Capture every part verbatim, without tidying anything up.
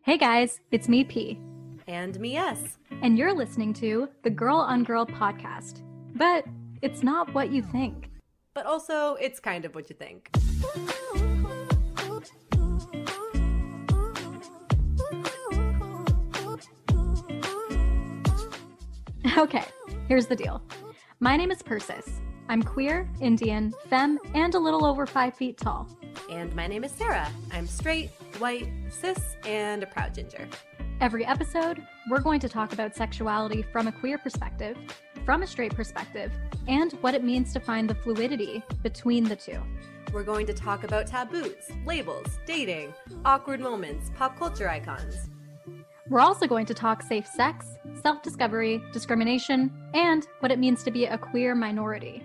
Hey guys, it's me, P. And me, S. And you're listening to the Girl on Girl podcast. But it's not what you think. But also, it's kind of what you think. Okay, here's the deal. My name is Persis. I'm queer, Indian, femme, and a little over five feet tall. And my name is Sarah. I'm straight, white, cis, and a proud ginger. Every episode, we're going to talk about sexuality from a queer perspective, from a straight perspective, and what it means to find the fluidity between the two. We're going to talk about taboos, labels, dating, awkward moments, pop culture icons. We're also going to talk safe sex, self-discovery, discrimination, and what it means to be a queer minority.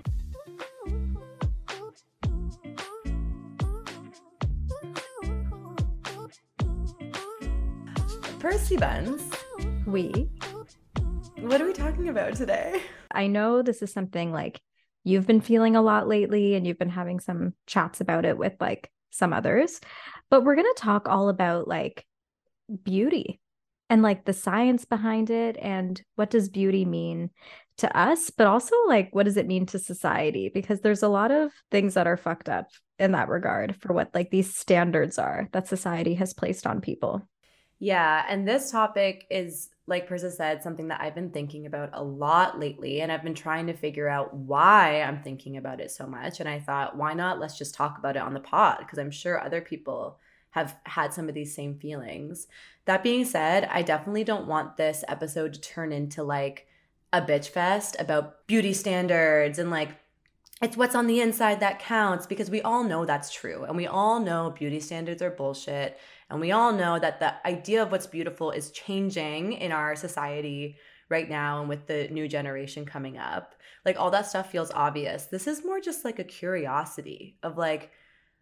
Percy Buns. We. What are we talking about today? I know this is something like you've been feeling a lot lately and you've been having some chats about it with like some others, but we're going to talk all about like beauty and like the science behind it and what does beauty mean to us, but also like what does it mean to society? Because there's a lot of things that are fucked up in that regard for what like these standards are that society has placed on people. Yeah, and this topic is, like Persa said, something that I've been thinking about a lot lately, and I've been trying to figure out why I'm thinking about it so much. And I thought, why not? Let's just talk about it on the pod, because I'm sure other people have had some of these same feelings. That being said, I definitely don't want this episode to turn into like a bitch fest about beauty standards and like it's what's on the inside that counts, because we all know that's true. And we all know beauty standards are bullshit. And we all know that the idea of what's beautiful is changing in our society right now and with the new generation coming up. Like all that stuff feels obvious. This is more just like a curiosity of like,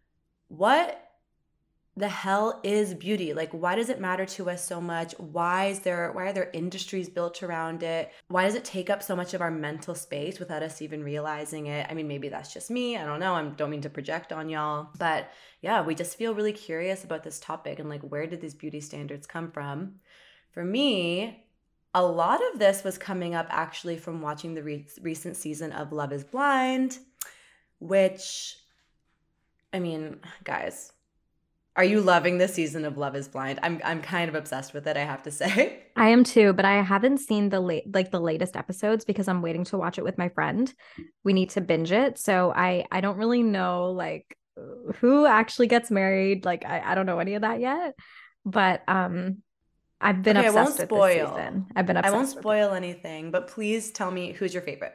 what the hell is beauty? Like, why does it matter to us so much? Why is there, why are there industries built around it? Why does it take up so much of our mental space without us even realizing it? I mean, maybe that's just me. I don't know. I don't mean to project on y'all. But yeah, we just feel really curious about this topic and like, where did these beauty standards come from? For me, a lot of this was coming up actually from watching the re- recent season of Love is Blind, which, I mean, guys, are you loving this season of Love is Blind? I'm I'm kind of obsessed with it, I have to say. I am too, but I haven't seen the late like the latest episodes because I'm waiting to watch it with my friend. We need to binge it. So I I don't really know like who actually gets married. Like I, I don't know any of that yet. But um I've been okay, obsessed I won't with spoil. this season. I've been obsessed. I won't with spoil it. anything, but please tell me who's your favorite.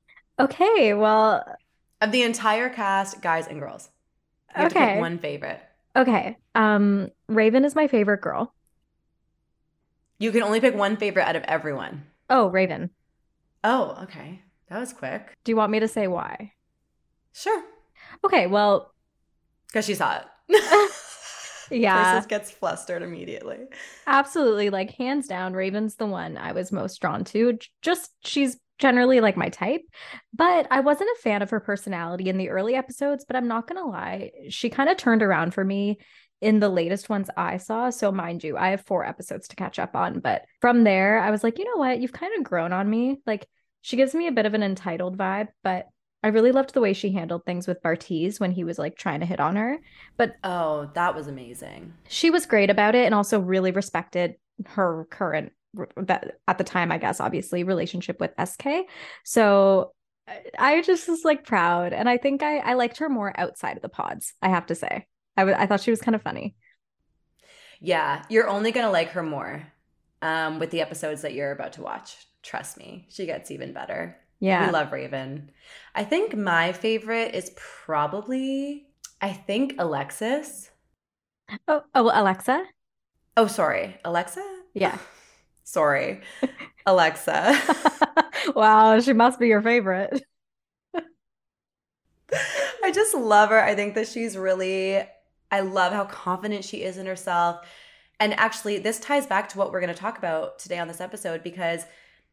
Okay, well, of the entire cast, guys and girls. You have okay. to pick one favorite. Okay. Um, Raven is my favorite girl. You can only pick one favorite out of everyone. Oh, Raven. Oh, okay. That was quick. Do you want me to say why? Sure. Okay, well. Because she's hot. Yeah. Persis gets flustered immediately. Absolutely. Like, hands down, Raven's the one I was most drawn to. Just, she's generally like my type, but I wasn't a fan of her personality in the early episodes, but I'm not gonna lie, she kind of turned around for me in the latest ones I saw. So mind you, I have four episodes to catch up on, but from there I was like, you know what, you've kind of grown on me. Like, she gives me a bit of an entitled vibe, but I really loved the way she handled things with Bartise when he was like trying to hit on her. But oh, that was amazing. She was great about it and also really respected her current, that at the time, I guess, obviously, relationship with S K. So I just was like proud. And I think I, I liked her more outside of the pods, I have to say. I, w- I thought she was kind of funny. Yeah, you're only going to like her more um, with the episodes that you're about to watch. Trust me, she gets even better. Yeah. We love Raven. I think my favorite is probably, I think, Alexis. Oh, oh, Alexa? Oh, sorry. Alexa? Yeah. Sorry. Alexa. Wow, she must be your favorite. I just love her. I think that she's really, I love how confident she is in herself. And actually, this ties back to what we're going to talk about today on this episode, because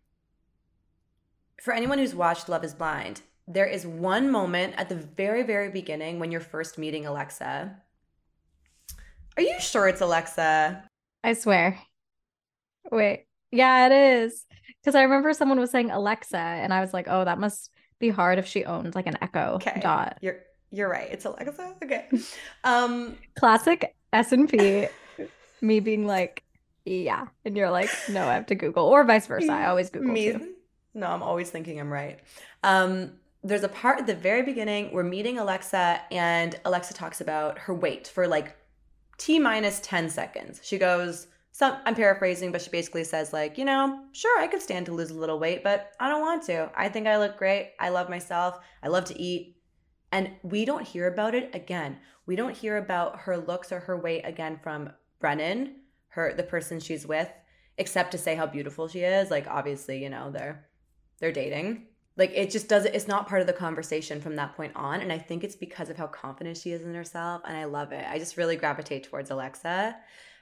for anyone who's watched Love is Blind, there is one moment at the very, very beginning when you're first meeting Alexa. Are you sure it's Alexa? I swear. Wait. Yeah, it is. Because I remember someone was saying Alexa, and I was like, oh, that must be hard if she owned like an Echo Okay, Dot. you're you're right. It's Alexa. Okay. Um, Classic S and P, me being like, yeah. And you're like, no, I have to Google, or vice versa. I always Google me. too. No, I'm always thinking I'm right. Um, there's a part at the very beginning. We're meeting Alexa, and Alexa talks about her weight for like T minus ten seconds. She goes, some, I'm paraphrasing, but she basically says, like, you know, sure, I could stand to lose a little weight, but I don't want to. I think I look great. I love myself. I love to eat. And we don't hear about it again. We don't hear about her looks or her weight again from Brennan, her the person she's with, except to say how beautiful she is. Like, obviously, you know, they're they're dating. Like, it just doesn't, it's not part of the conversation from that point on. And I think it's because of how confident she is in herself. And I love it. I just really gravitate towards Alexa.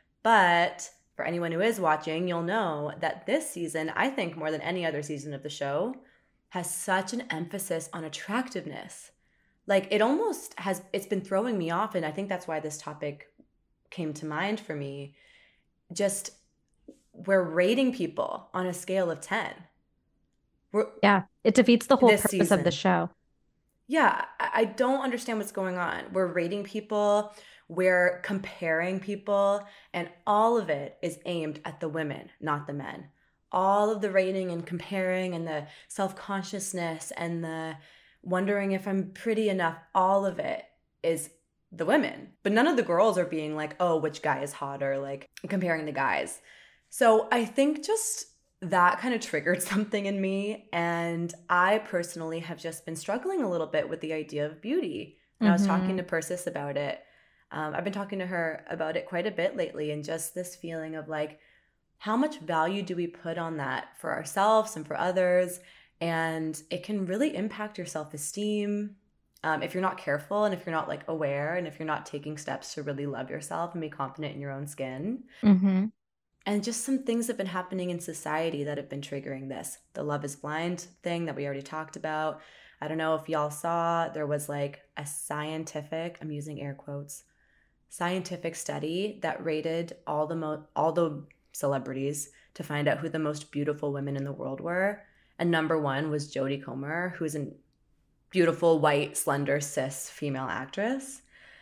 But for anyone who is watching, you'll know that this season, I think more than any other season of the show, has such an emphasis on attractiveness. Like, it almost has, it's been throwing me off. And I think that's why this topic came to mind for me. Just, we're rating people on a scale of ten. We're, Yeah, it defeats the whole this purpose of the season. show. Yeah, I I don't understand what's going on. We're rating people, we're comparing people, and all of it is aimed at the women, not the men. All of the rating and comparing and the self-consciousness and the wondering if I'm pretty enough, all of it is the women. But none of the girls are being like, oh, which guy is hotter, like comparing the guys. So I think just that kind of triggered something in me. And I personally have just been struggling a little bit with the idea of beauty. And I was talking Mm-hmm. to Persis about it. Um, I've been talking to her about it quite a bit lately, and just this feeling of like, how much value do we put on that for ourselves and for others? And it can really impact your self esteem. Um, if you're not careful and if you're not like aware and if you're not taking steps to really love yourself and be confident in your own skin. Mm-hmm. And just some things have been happening in society that have been triggering this. The Love is Blind thing that we already talked about. I don't know if y'all saw, there was like a scientific, I'm using air quotes, scientific study that rated all the mo- all the celebrities to find out who the most beautiful women in the world were. And number one was Jodie Comer, who's a beautiful, white, slender, cis female actress.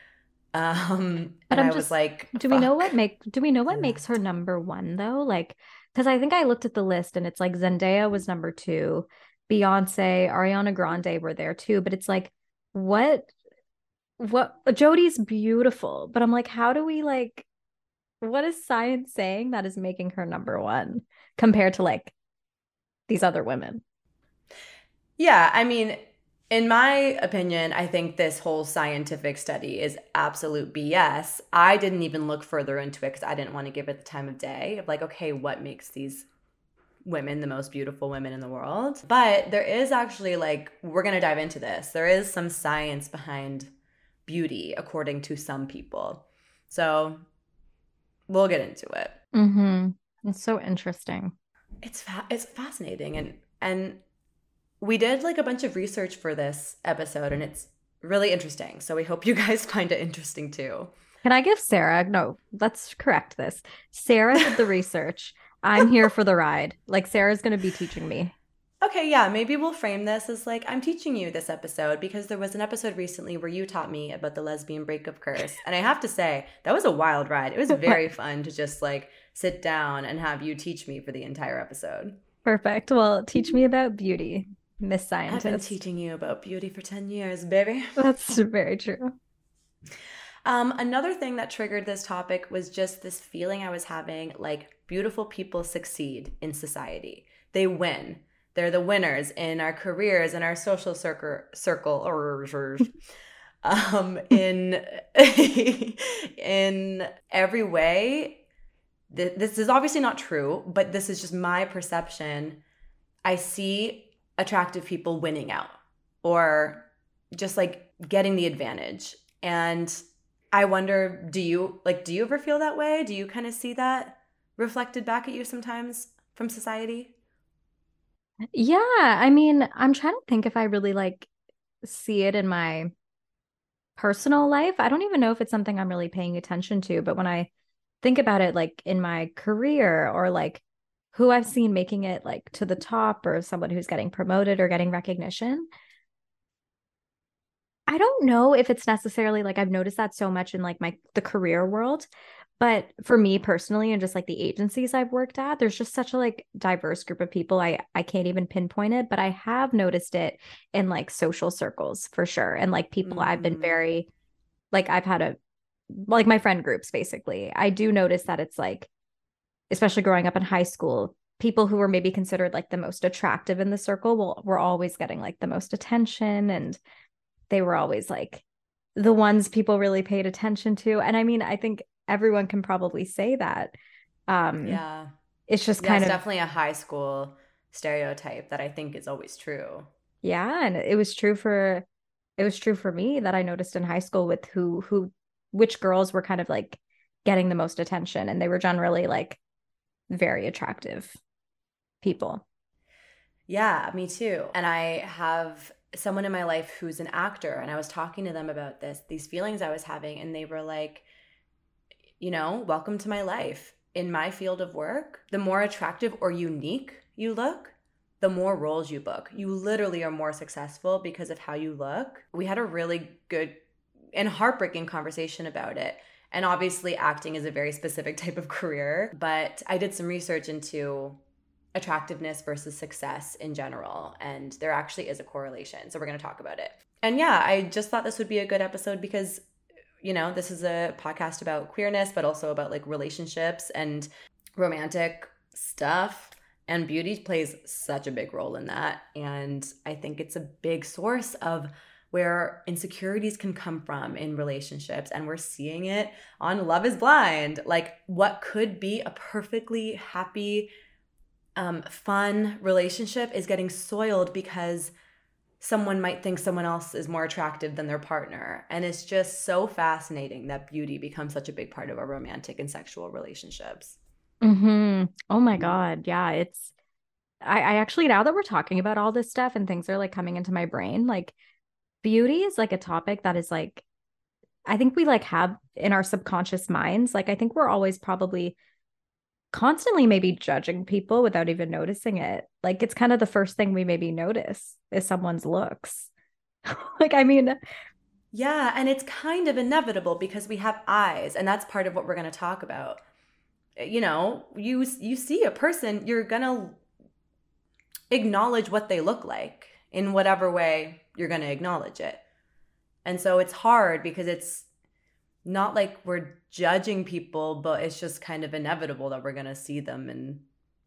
Um, But and I'm I was just, like, do we know what fuck. make do we know what And makes that. her number one though? Like, because I think I looked at the list and it's like Zendaya was number two, Beyonce, Ariana Grande were there too. But it's like, what what Jodie's beautiful, but I'm like, how do we like what is science saying that is making her number one compared to like these other women? Yeah, I mean, in my opinion, I think this whole scientific study is absolute B S. I didn't even look further into it because I didn't want to give it the time of day of like, okay, what makes these women the most beautiful women in the world? But there is actually like, we're going to dive into this. There is some science behind beauty, according to some people. So we'll get into it. Mm-hmm. It's so interesting. It's fa- it's fascinating, and and we did like a bunch of research for this episode, and it's really interesting. So we hope you guys find it interesting too. Can I give Sarah? No, let's correct this. Sarah did the research. I'm here for the ride. Like Sarah's going to be teaching me. Okay, yeah, maybe we'll frame this as like I'm teaching you this episode because there was an episode recently where you taught me about the lesbian breakup curse. And I have to say, that was a wild ride. It was very fun to just like sit down and have you teach me for the entire episode. Perfect. Well, teach me about beauty, Miss I've been Scientist. teaching you about beauty for ten years, baby. That's very true. Um, another thing that triggered this topic was just this feeling I was having like beautiful people succeed in society. They win. They're the winners in our careers, in our social circle, circle or um, in in every way. This is obviously not true, but this is just my perception. I see attractive people winning out or just like getting the advantage. And I wonder, do you like, do you ever feel that way? Do you kind of see that reflected back at you sometimes from society? Yeah, I mean, I'm trying to think if I really like see it in my personal life. I don't even know if it's something I'm really paying attention to, but when I think about it like in my career or like who I've seen making it like to the top or someone who's getting promoted or getting recognition. I don't know if it's necessarily like I've noticed that so much in like my the career world, but for me personally and just like the agencies I've worked at, there's just such a like diverse group of people. I I can't even pinpoint it, but I have noticed it in like social circles for sure. And like people I've been Mm, very like I've had a like my friend groups basically. I do notice that it's like especially growing up in high school, people who were maybe considered like the most attractive in the circle will were always getting like the most attention and they were always like the ones people really paid attention to. And I mean, I think everyone can probably say that. Um, yeah. it's just Yeah, kind it's of, definitely a high school stereotype that I think is always true. yeah. And it was true for, it was true for me that I noticed in high school with who, who, which girls were kind of like getting the most attention. And they were generally like very attractive people. Yeah, me too. And I have someone in my life who's an actor, and I was talking to them about this, these feelings I was having, and they were like, you know, welcome to my life. In my field of work, the more attractive or unique you look, the more roles you book. You literally are more successful because of how you look. We had a really good and heartbreaking conversation about it. And obviously, acting is a very specific type of career, but I did some research into attractiveness versus success in general. And there actually is a correlation. So we're going to talk about it. And yeah, I just thought this would be a good episode because you know, this is a podcast about queerness, but also about like relationships and romantic stuff. And beauty plays such a big role in that. And I think it's a big source of where insecurities can come from in relationships. And we're seeing it on Love is Blind. Like, what could be a perfectly happy, um, fun relationship is getting soiled because someone might think someone else is more attractive than their partner. And it's just so fascinating that beauty becomes such a big part of our romantic and sexual relationships. Mm-hmm. Oh my God. Yeah. It's, I, I actually, now that we're talking about all this stuff and things are like coming into my brain, like beauty is like a topic that is like, I think we like have in our subconscious minds. Like, I think we're always probably constantly maybe judging people without even noticing it. Like, it's kind of the first thing we maybe notice is someone's looks. Like, I mean, Yeah, and it's kind of inevitable because we have eyes, and that's part of what we're going to talk about. You know, you you see a person, you're going to acknowledge what they look like in whatever way you're going to acknowledge it. And so it's hard because it's not like we're judging people, but it's just kind of inevitable that we're going to see them and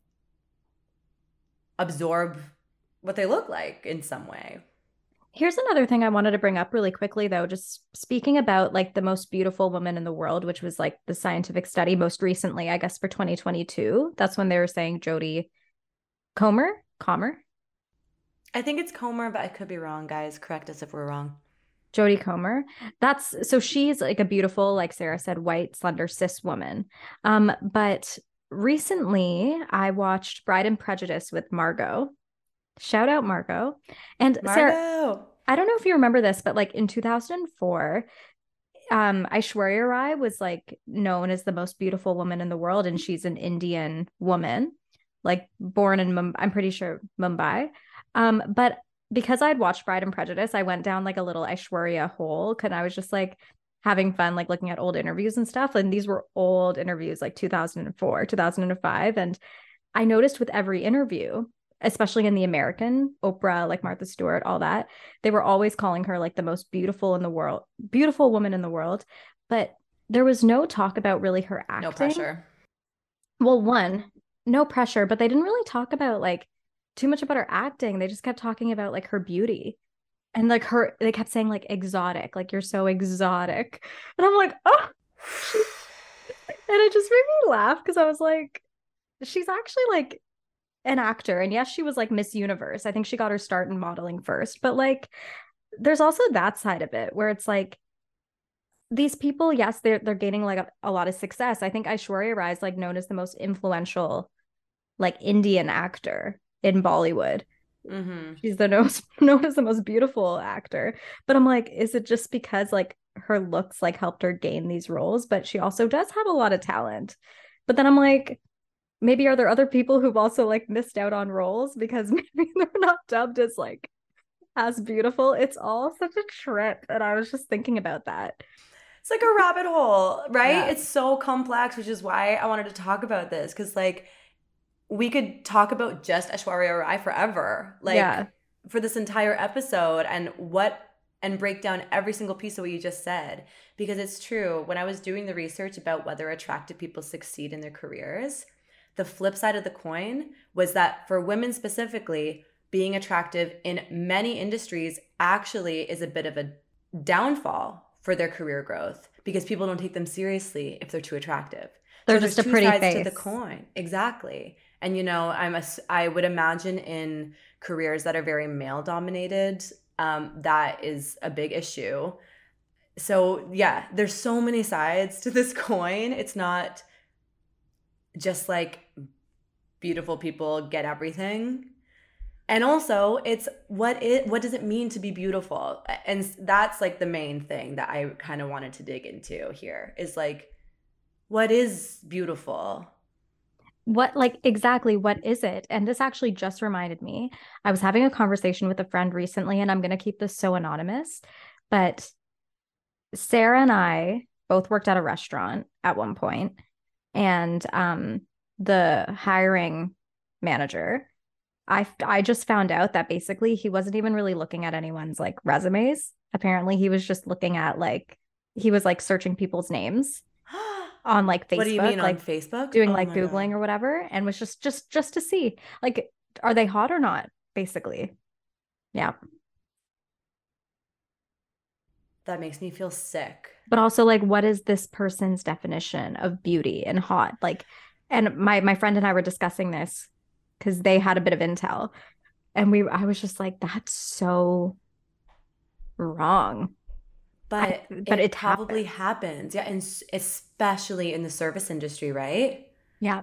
absorb what they look like in some way. here's another thing I wanted to bring up really quickly, though, just speaking about like the most beautiful woman in the world, which was like the scientific study most recently, I guess for twenty twenty-two. That's when they were saying Jodie Comer, Comer, I think it's Comer, but I could be wrong, guys. Correct us if we're wrong. Jodie Comer. That's so she's like a beautiful, like Sarah said, white, slender, cis woman. Um, but recently I watched Bride and Prejudice with Margot. Shout out Margot. And Sarah, Margot. I don't know if you remember this, but like in two thousand four, um, Aishwarya Rai was like known as the most beautiful woman in the world, and she's an Indian woman, like born in Mumbai, I'm pretty sure Mumbai. Um, but because I'd watched Bride and Prejudice, I went down like a little Aishwarya hole because I was just like having fun, like looking at old interviews and stuff. And these were old interviews, like two thousand four, two thousand five. And I noticed with every interview, especially in the American, Oprah, like Martha Stewart, all that, they were always calling her like the most beautiful in the world, beautiful woman in the world. But there was no talk about really her No acting. pressure. Well, one, no pressure, but they didn't really talk about like too much about her acting. They just kept talking about like her beauty and like her, they kept saying like exotic, like you're so exotic. And I'm like, oh, she, and it just made me laugh because I was like, she's actually like an actor. And yes, she was like Miss Universe. I think she got her start in modeling first, but like there's also that side of it where it's like these people, yes, they're they're gaining like a, a lot of success. I think Aishwarya Rai is like known as the most influential like Indian actor in Bollywood. Mm-hmm. she's the most known as the most beautiful actor. But I'm like, is it just because like her looks like helped her gain these roles? But she also does have a lot of talent. But then I'm like, maybe are there other people who've also like missed out on roles because maybe they're not dubbed as like as beautiful? It's all such a trip. And I was just thinking about that. It's like a rabbit hole, right? Yeah. It's so complex, which is why I wanted to talk about this because, like, we could talk about just Aishwarya Rai forever, Yeah. like for this entire episode, and what and break down every single piece of what you just said. Because it's true. When I was doing the research about whether attractive people succeed in their careers, the flip side of the coin was that for women specifically, being attractive in many industries actually is a bit of a downfall for their career growth because people don't take them seriously if they're too attractive. They're So just there's a two pretty sides face. to the coin. Exactly. And you know, I'm a, I would imagine in careers that are very male dominated, um, that is a big issue. So yeah, there's so many sides to this coin. It's not just like beautiful people get everything. And also, it's what it what does it mean to be beautiful? And that's like the main thing that I kind of wanted to dig into here is like, what is beautiful? What, like, exactly what is it? And this actually just reminded me. I was having a conversation with a friend recently, and I'm going to keep this so anonymous, but Sarah and I both worked at a restaurant at one point, and um, the hiring manager, I I just found out that basically he wasn't even really looking at anyone's like resumes. Apparently, he was just looking at like he was like searching people's names on like What do you mean Facebook, on like Facebook? doing Oh like my God. Googling or whatever, and was just just just to see like are they hot or not, basically. Yeah. That makes me feel sick. But also like what is this person's definition of beauty and hot? Like, and my my friend and I were discussing this because they had a bit of intel, and we I was just like, that's so wrong. I But but it it probably happens. happens. Yeah, and especially in the service industry, right? Yeah.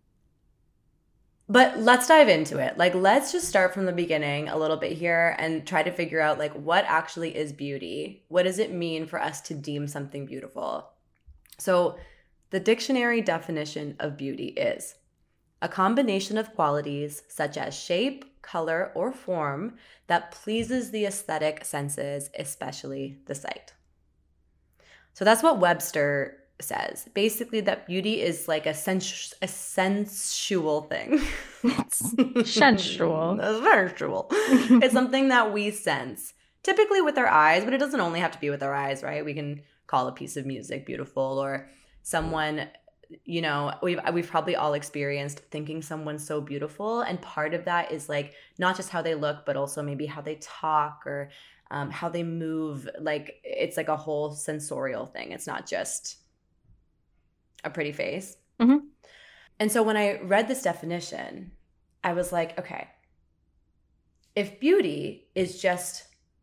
But let's dive into it. Like, let's just start from the beginning a little bit here and try to figure out, like, what actually is beauty? What does it mean for us to deem something beautiful? So, the dictionary definition of beauty is a combination of qualities such as shape, color, or form that pleases the aesthetic senses, especially the sight. So, that's what Webster says. Basically, that beauty is like a, sens- a sensual thing. It's sensual. sensual. It's something that we sense, typically with our eyes, but it doesn't only have to be with our eyes, right? We can call a piece of music beautiful, or someone, you know, we've we've probably all experienced thinking someone's so beautiful, and part of that is like not just how they look, but also maybe how they talk or um, how they move. Like it's like a whole sensorial thing. It's not just a pretty face. Mm-hmm. And so when I read this definition, I was like, okay, if beauty is just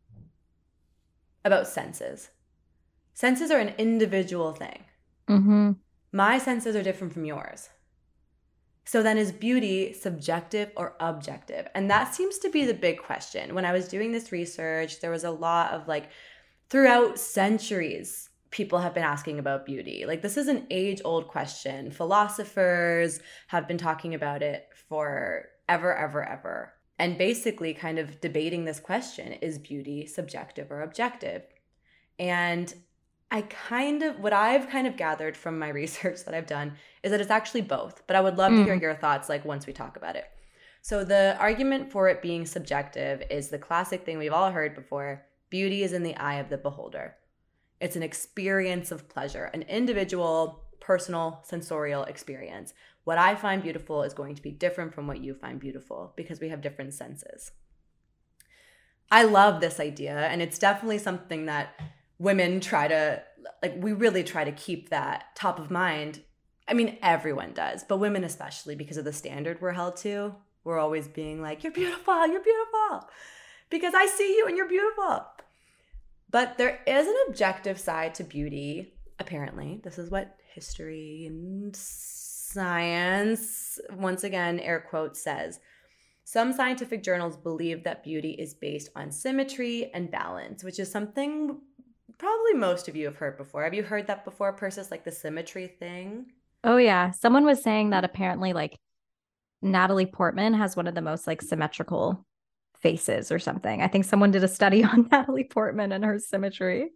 about senses, senses are an individual thing. Mm-hmm. My senses are different from yours. So then is beauty subjective or objective? And that seems to be the big question. When I was doing this research, there was a lot of like, throughout centuries, people have been asking about beauty. Like this is an age-old question. Philosophers have been talking about it for ever, ever, ever. And basically kind of debating this question, is beauty subjective or objective? And I kind of, what I've kind of gathered from my research that I've done is that it's actually both. But I would love mm. to hear your thoughts like once we talk about it. So the argument for it being subjective is the classic thing we've all heard before. Beauty is in the eye of the beholder. It's an experience of pleasure, an individual, personal, sensorial experience. What I find beautiful is going to be different from what you find beautiful because we have different senses. I love this idea, and it's definitely something that women try to, like, we really try to keep that top of mind. I mean, everyone does, but women especially because of the standard we're held to. We're always being like, you're beautiful, you're beautiful, because I see you and you're beautiful. But there is an objective side to beauty, apparently. This is what history and science, once again, air quotes, says. some scientific journals believe that beauty is based on symmetry and balance, which is something probably most of you have heard before. Have you heard that before, Persis, like the symmetry thing? Oh yeah. Someone was saying that apparently like Natalie Portman has one of the most like symmetrical faces or something. I think someone did a study on Natalie Portman and her symmetry.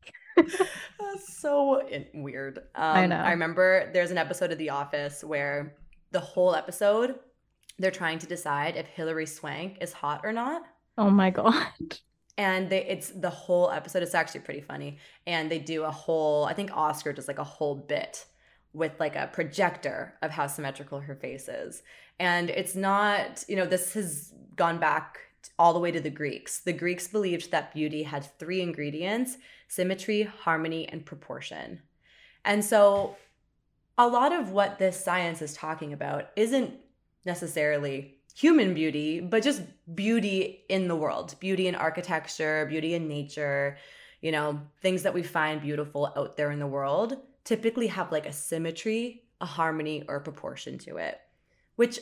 That's so weird. Um, I know. I remember there's an episode of The Office where the whole episode they're trying to decide if Hilary Swank is hot or not. Oh my God. And they, it's the whole episode. It's actually pretty funny. And they do a whole, I think Oscar does like a whole bit with like a projector of how symmetrical her face is. And it's not, you know, this has gone back all the way to the Greeks. The Greeks believed that beauty had three ingredients: symmetry, harmony, and proportion. And so a lot of what this science is talking about isn't necessarily human beauty, but just beauty in the world, beauty in architecture, beauty in nature, you know, things that we find beautiful out there in the world typically have like a symmetry, a harmony, or a proportion to it, which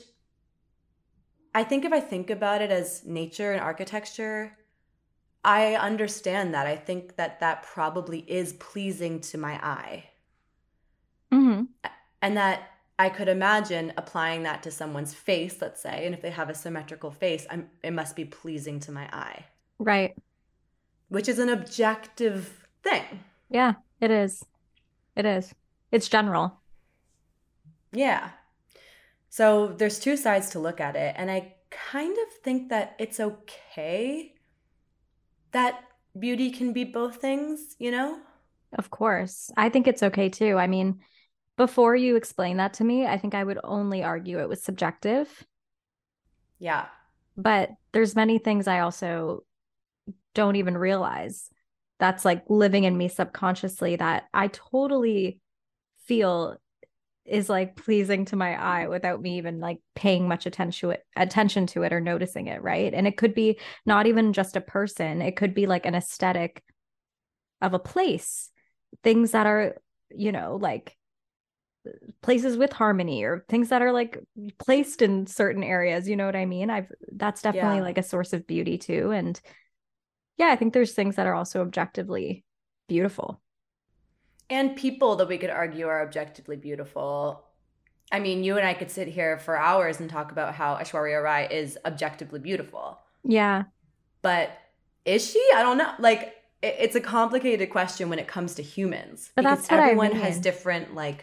I think if I think about it as nature and architecture, I understand that. I think that that probably is pleasing to my eye. Mm-hmm. And that I could imagine applying that to someone's face, let's say, and if they have a symmetrical face, I'm, it must be pleasing to my eye. Right. Which is an objective thing. Yeah, it is. It is. It's general. Yeah. So there's two sides to look at it. And I kind of think that it's okay that beauty can be both things, you know? Of course. I think it's okay too. I mean, before you explain that to me, I think I would only argue it was subjective. Yeah. But there's many things I also don't even realize that's like living in me subconsciously that I totally feel is like pleasing to my eye without me even like paying much attention to it, attention to it or noticing it, right? And it could be not even just a person. It could be like an aesthetic of a place, things that are, you know, like places with harmony or things that are like placed in certain areas, you know what I mean? I've that's definitely Yeah. like a source of beauty too. And yeah, I think there's things that are also objectively beautiful. And people that we could argue are objectively beautiful. I mean, you and I could sit here for hours and talk about how Aishwarya Rai is objectively beautiful. Yeah. But is she? I don't know. Like, it, it's a complicated question when it comes to humans. But because that's what I everyone mean. has different, like,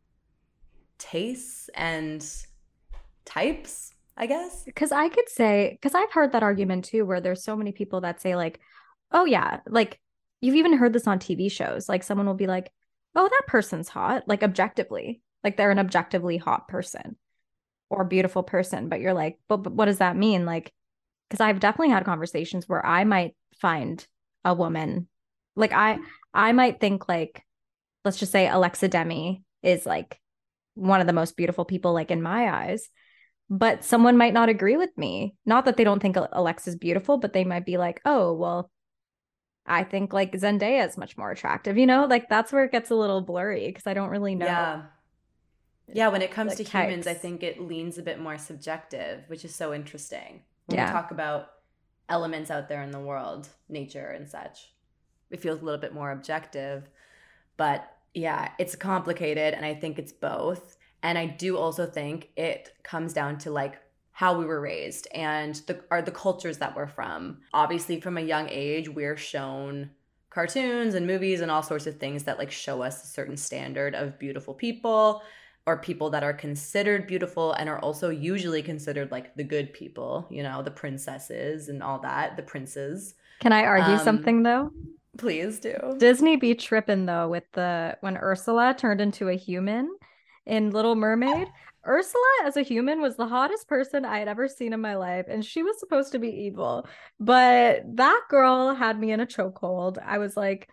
tastes and types, I guess. Because I could say, because I've heard that argument too, where there's so many people that say, like, oh, yeah, like you've even heard this on T V shows. Like someone will be like, oh, that person's hot, like objectively, like they're an objectively hot person or beautiful person. But you're like, but, but what does that mean? Like, because I've definitely had conversations where I might find a woman, like I, I might think like, let's just say Alexa Demi is like one of the most beautiful people, like in my eyes. But someone might not agree with me. Not that they don't think Alexa's beautiful, but they might be like, oh, well, I think like Zendaya is much more attractive, you know, like that's where it gets a little blurry because I don't really know. Yeah. Yeah, when it comes like to types. humans, I think it leans a bit more subjective, which is so interesting. When Yeah. we talk about elements out there in the world, nature and such, it feels a little bit more objective. But yeah, it's complicated, and I think it's both. And I do also think it comes down to like how we were raised and the are the cultures that we're from. Obviously, from a young age, we're shown cartoons and movies and all sorts of things that like show us a certain standard of beautiful people or people that are considered beautiful and are also usually considered like the good people, you know, the princesses and all that, the princes. Can I argue Um, something though? Please do. Disney be tripping though with the when Ursula turned into a human in Little Mermaid. Ursula as a human was the hottest person I had ever seen in my life, and she was supposed to be evil. But that girl had me in a chokehold. I was like,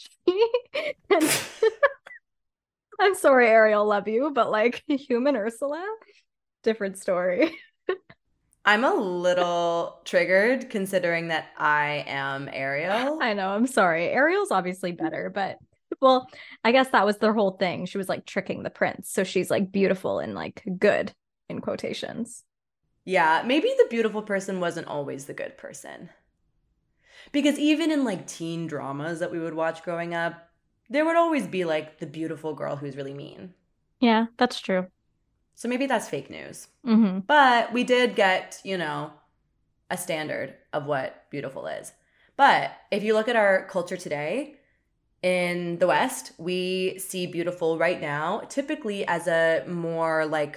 I'm sorry, Ariel, love you, but like human Ursula, different story. I'm a little triggered considering that I am Ariel. I know, I'm sorry. Ariel's obviously better, but well, I guess that was their whole thing. She was like tricking the prince. So she's like beautiful and like good in quotations. Yeah, maybe the beautiful person wasn't always the good person. Because even in like teen dramas that we would watch growing up, there would always be like the beautiful girl who's really mean. Yeah, that's true. So maybe that's fake news. Mm-hmm. But we did get, you know, a standard of what beautiful is. But if you look at our culture today, in the West, we see beautiful right now typically as a more like,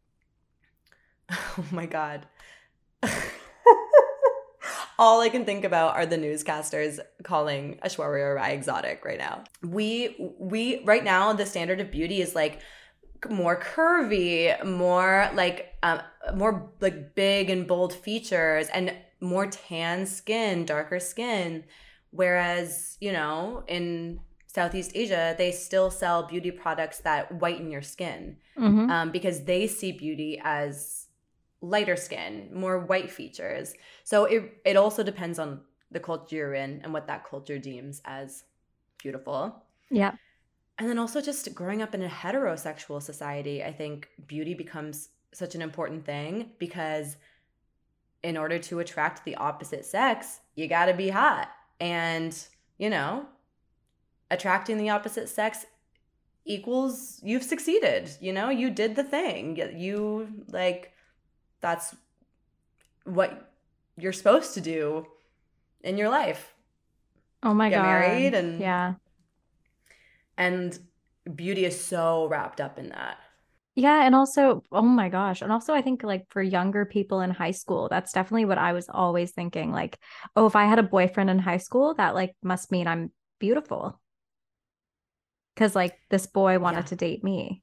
oh my God. All I can think about are the newscasters calling Aishwarya Rai exotic right now. We we right now the standard of beauty is like more curvy, more like um, more like big and bold features, and more tan skin, darker skin. Whereas, you know, in Southeast Asia, they still sell beauty products that whiten your skin, Mm-hmm. um, because they see beauty as lighter skin, more white features. So it it also depends on the culture you're in and what that culture deems as beautiful. Yeah. And then also just growing up in a heterosexual society, I think beauty becomes such an important thing because in order to attract the opposite sex, you got to be hot. And, you know, attracting the opposite sex equals you've succeeded. You know, you did the thing. You, like, that's what you're supposed to do in your life. Oh my Get God. married and Yeah. and beauty is so wrapped up in that. Yeah, and also, oh my gosh. And also I think like for younger people in high school, that's definitely what I was always thinking. Like, oh, if I had a boyfriend in high school, that like must mean I'm beautiful. Because like this boy wanted Yeah. to date me.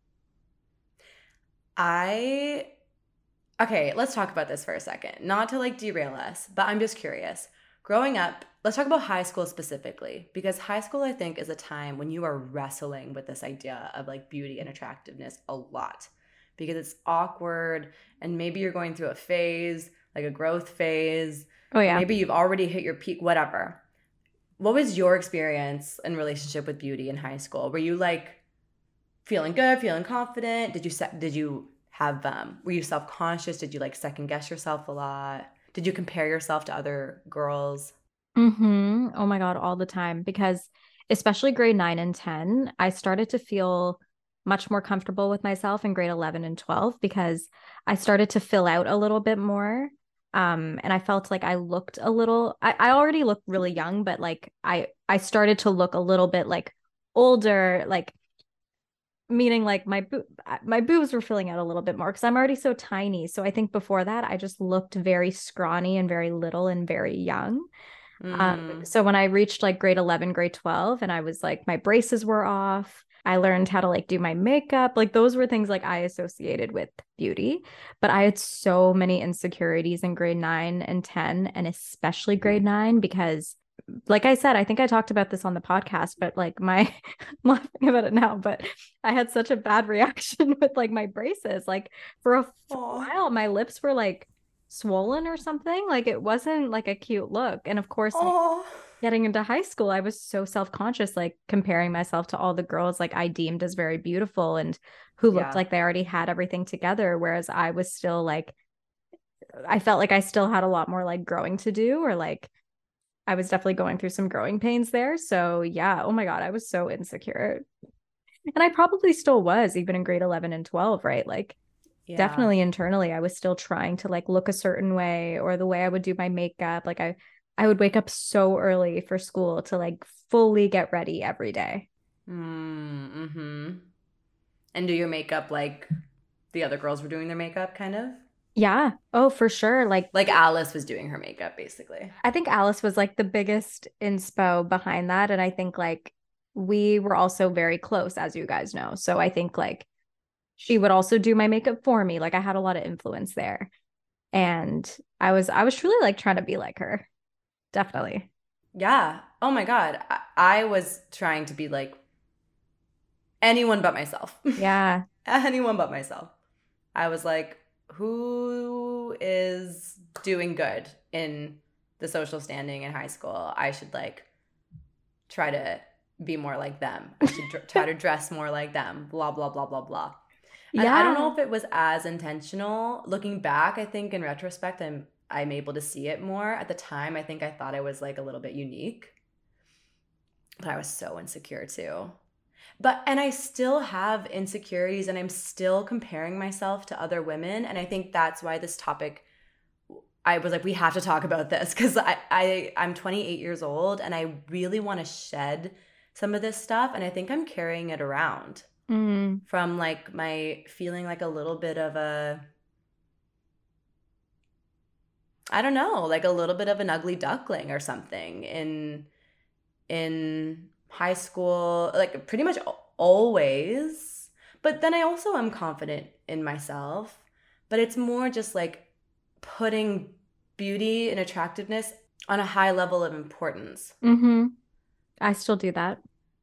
I Okay, let's talk about this for a second. Not to like derail us, but I'm just curious. Growing up, let's talk about high school specifically, because high school, I think, is a time when you are wrestling with this idea of like beauty and attractiveness a lot because it's awkward and maybe you're going through a phase, like a growth phase, Oh or yeah. maybe you've already hit your peak, whatever. What was your experience in relationship with beauty in high school? Were you like feeling good, feeling confident? Did you set, did you have um were you self-conscious? Did you like second guess yourself a lot? Did you compare yourself to other girls? Mm-hmm. Oh my God, all the time. Because especially grade nine and ten, I started to feel much more comfortable with myself in grade eleven and twelve because I started to fill out a little bit more. Um, and I felt like I looked a little, I, I already looked really young, but like I I started to look a little bit like older, like meaning like my boob my boobs were filling out a little bit more because I'm already so tiny. So I think before that I just looked very scrawny and very little and very young. Um, Mm. so when I reached like grade eleven, grade twelve, and I was like, my braces were off, I learned how to like do my makeup. Like those were things like I associated with beauty. But I had so many insecurities in grade nine and ten, and especially grade nine, because like I said, I think I talked about this on the podcast, but like my, I'm laughing about it now, but I had such a bad reaction with like my braces. Like for a, for a Oh. while, my lips were like swollen or something. Like it wasn't like a cute look. And of course, like Oh. getting into high school, I was so self-conscious, like comparing myself to all the girls like I deemed as very beautiful and who looked Yeah. like they already had everything together. Whereas I was still like, I felt like I still had a lot more like growing to do, or like I was definitely going through some growing pains there. So yeah, oh my God, I was so insecure. And I probably still was even in grade eleven and twelve, right? Like Yeah. definitely internally I was still trying to like look a certain way, or the way I would do my makeup. Like I I would wake up so early for school to like fully get ready every day. Mm, mm-hmm. And do your makeup like the other girls were doing their makeup, kind of? Yeah. Oh, for sure. Like Like Alice was doing her makeup, basically. I think Alice was like the biggest inspo behind that. And I think like we were also very close, as you guys know. So I think like she would also do my makeup for me. Like I had a lot of influence there. And I was I was truly like trying to be like her. Definitely. Yeah. Oh my God. I, I was trying to be like anyone but myself. Yeah. Anyone but myself. I was like, who is doing good in the social standing in high school? I should like try to be more like them. I should dr- try to dress more like them. Blah, blah, blah, blah, blah. And I don't know Yeah. if it was as intentional. Looking back, I think in retrospect, I'm I'm able to see it more. At the time, I think I thought I was like a little bit unique, but I was so insecure too. But and I still have insecurities and I'm still comparing myself to other women. And I think that's why this topic, I was like, we have to talk about this because I, I I'm twenty-eight years old and I really want to shed some of this stuff. And I think I'm carrying it around Mm. from like my feeling like a little bit of a, I don't know, like a little bit of an ugly duckling or something in in high school, like pretty much always. But then I also am confident in myself, but it's more just like putting beauty and attractiveness on a high level of importance. Mm-hmm. I still do that.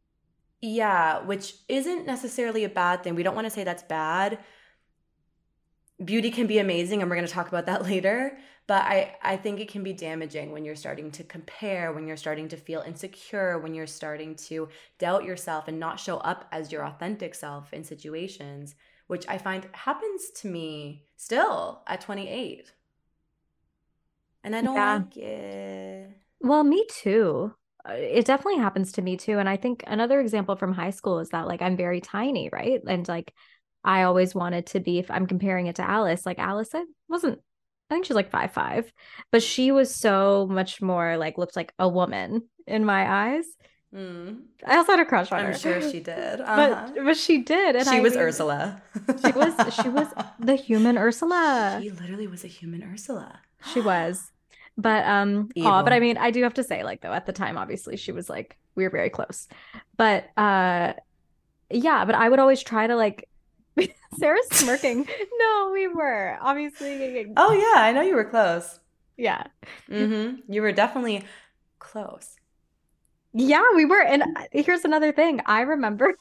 Yeah, which isn't necessarily a bad thing. We don't want to say that's bad. Beauty can be amazing and we're going to talk about that later, but I I think it can be damaging when you're starting to compare, when you're starting to feel insecure, when you're starting to doubt yourself and not show up as your authentic self in situations, which I find happens to me still at twenty-eight. And I don't Yeah. like it. Well, me too. Uh, It definitely happens to me too. And I think another example from high school is that like I'm very tiny, right? And like I always wanted to be, if I'm comparing it to Alice, like Alice, I wasn't, I think she's like five five, but she was so much more like looked like a woman in my eyes. Mm, I also had a crush on I'm her. sure she did. But Uh-huh. but she did. And She I was mean Ursula. she was she was the human Ursula. She literally was a human Ursula. She was. But um oh, but I Evil. mean I do have to say, like though, at the time, obviously she was like we were very close. But uh yeah, but I would always try to like Sarah's smirking. No, we were obviously Oh yeah, I know you were close. yeah. Mm-hmm. You were definitely close. Yeah, we were. And uh, here's another thing. I remember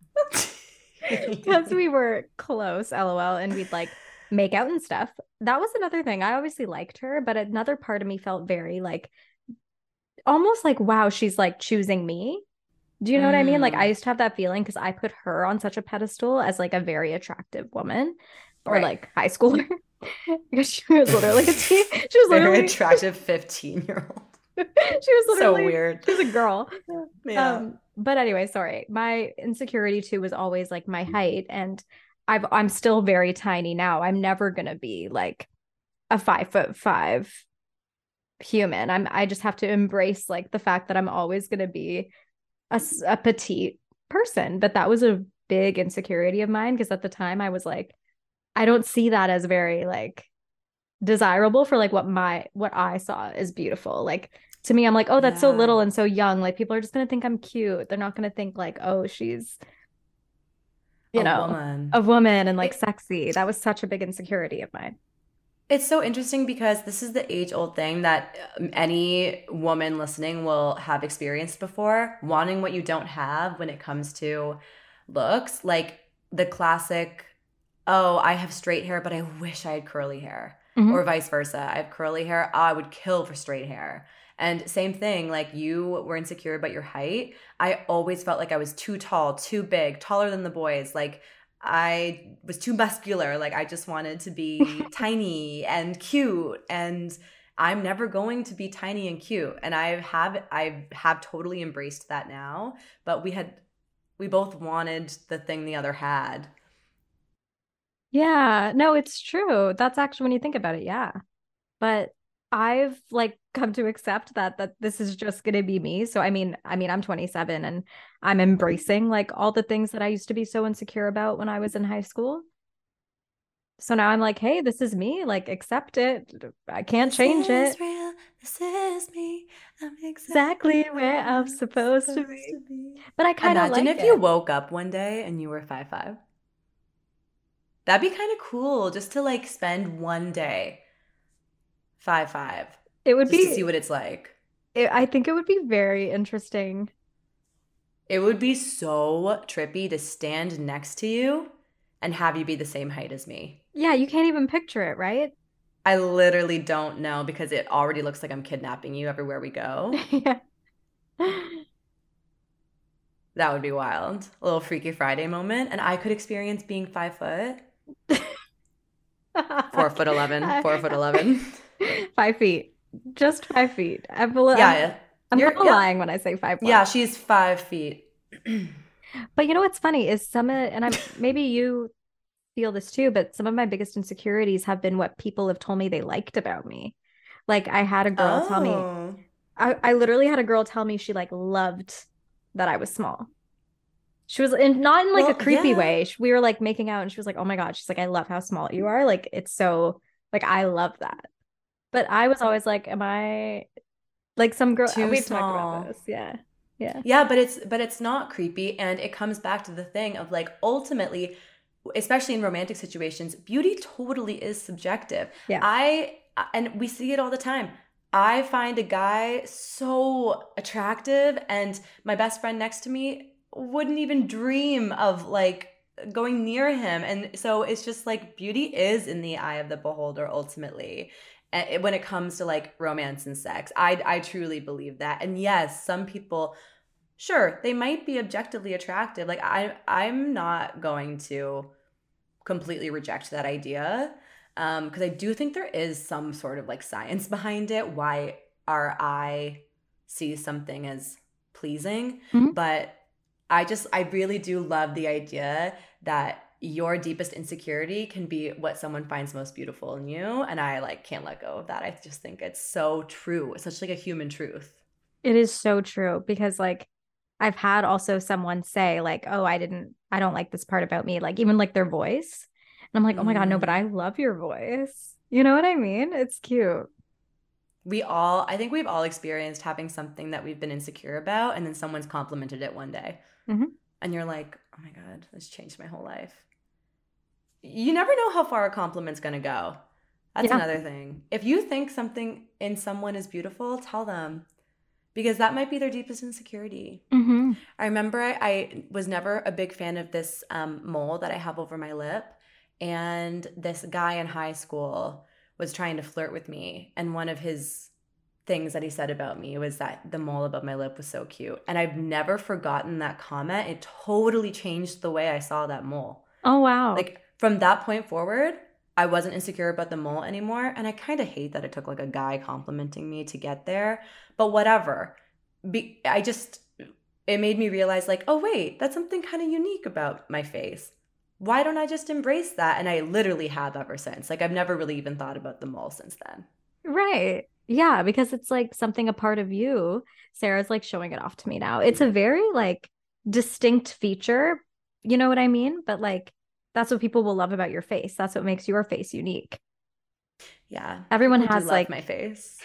because we were close, lol, and we'd like make out and stuff. That was another thing. I obviously liked her, but another part of me felt very like almost like, wow, she's like choosing me. Do you know what I mean? Like I Mm, used to have that feeling because I put her on such a pedestal as like a very attractive woman or right. like high schooler because she was literally a teen. She was Very literally attractive fifteen year old. she was So literally weird. she was a girl. Yeah. Um, but anyway, sorry. My insecurity too was always like my height, and I've I'm still very tiny now. I'm never gonna be like a five foot five human. I'm I just have to embrace like the fact that I'm always gonna be a, a petite person. But that was a big insecurity of mine because at the time I was like, I don't see that as very like desirable for like what my what I saw as beautiful. Like to me, I'm like, oh, that's so Yeah. little and so young. Like people are just gonna think I'm cute. They're not gonna think like, oh, she's, you A know, woman. a woman and like It, sexy. That was such a big insecurity of mine. it's so interesting because this is the age old thing that um, any woman listening will have experienced before, wanting what you don't have when it comes to looks. Like the classic, oh, I have straight hair, but I wish I had curly hair. Or Mm-hmm. vice versa. I have curly hair. Oh, I would kill for straight hair. And same thing, like you were insecure about your height. I always felt like I was too tall, too big, taller than the boys. Like I was too muscular. Like I just wanted to be tiny and cute. And I'm never going to be tiny and cute. And I have I have totally embraced that now. But we had we both wanted the thing the other had. Yeah, no, it's true. That's actually when you think about it, yeah. But I've like come to accept that that this is just gonna be me. So I mean, I mean, I'm twenty-seven and I'm embracing like all the things that I used to be so insecure about when I was in high school. So now I'm like, hey, this is me. Like, accept it. I can't This change is it. real. This is me. I'm Exactly exactly where where I'm I'm supposed to supposed be. to be. But I kind of Imagine like if you it. woke up one day and you were five five. That'd be kind of cool just to like spend one day five five, It would just to see be, what it's like. it, I think it would be very interesting. It would be so trippy to stand next to you and have you be the same height as me. Yeah, you can't even picture it, right? I literally don't know because it already looks like I'm kidnapping you everywhere we go. Yeah. That would be wild. A little Freaky Friday moment. And I could experience being five foot. Four foot eleven. Four foot eleven. Five feet. Just five feet. I'm, I'm, Yeah, I'm kind you're of yep. lying when I say five one. Yeah, she's five feet. But you know what's funny is some, and I'm maybe you feel this too, but some of my biggest insecurities have been what people have told me they liked about me. Like I had a girl tell me, Oh. I, I literally had a girl tell me she like loved that I was small. She was in not in like a Well, creepy yeah. way. We were like making out and she was like, "Oh my God." She's like, "I love how small you are." Like it's so like I love that. But I was always like, "Am I like some girl?" Too We've talked about small. this. Yeah. Yeah. Yeah, but it's but it's not creepy, and it comes back to the thing of like ultimately, especially in romantic situations, beauty totally is subjective. Yeah. I and we see it all the time. I find a guy so attractive and my best friend next to me wouldn't even dream of like going near him. And so it's just like beauty is in the eye of the beholder ultimately. eh, When it comes to like romance and sex, I I truly believe that. And yes, some people, sure, they might be objectively attractive. Like I I'm not going to completely reject that idea. Um, because I do think there is some sort of like science behind it, why our eye sees something as pleasing. Mhm. But I just I really do love the idea that your deepest insecurity can be what someone finds most beautiful in you. And I like can't let go of that. I just think it's so true. It's such like a human truth. It is so true because like I've had also someone say like, "Oh, I didn't I don't like this part about me." Like even like their voice. And I'm like, "Oh my God, no, but Mm. I love your voice." You know what I mean? It's cute. We all, I think we've all experienced having something that we've been insecure about, and then someone's complimented it one day. Mhm. And you're like, oh my God, this changed my whole life. You never know how far a compliment's gonna go. That's Yeah. another thing. If you think something in someone is beautiful, tell them, because that might be their deepest insecurity. Hmm. I remember I, I was never a big fan of this um, mole that I have over my lip. And this guy in high school was trying to flirt with me. And one of his things that he said about me was that the mole above my lip was so cute. And I've never forgotten that comment. It totally changed the way I saw that mole. Oh wow. Like from that point forward, I wasn't insecure about the mole anymore. And I kind of hate that it took like a guy complimenting me to get there. But whatever. Be- I just, it made me realize like, oh, wait, that's something kind of unique about my face. Why don't I just embrace that? And I literally have ever since. Like I've never really even thought about the mole since then. Right. Yeah, because it's like something a part of you. Sarah's like showing it off to me now. It's a very like distinct feature. You know what I mean? But like that's what people will love about your face. That's what makes your face unique. Yeah, Everyone people do has love like, my face.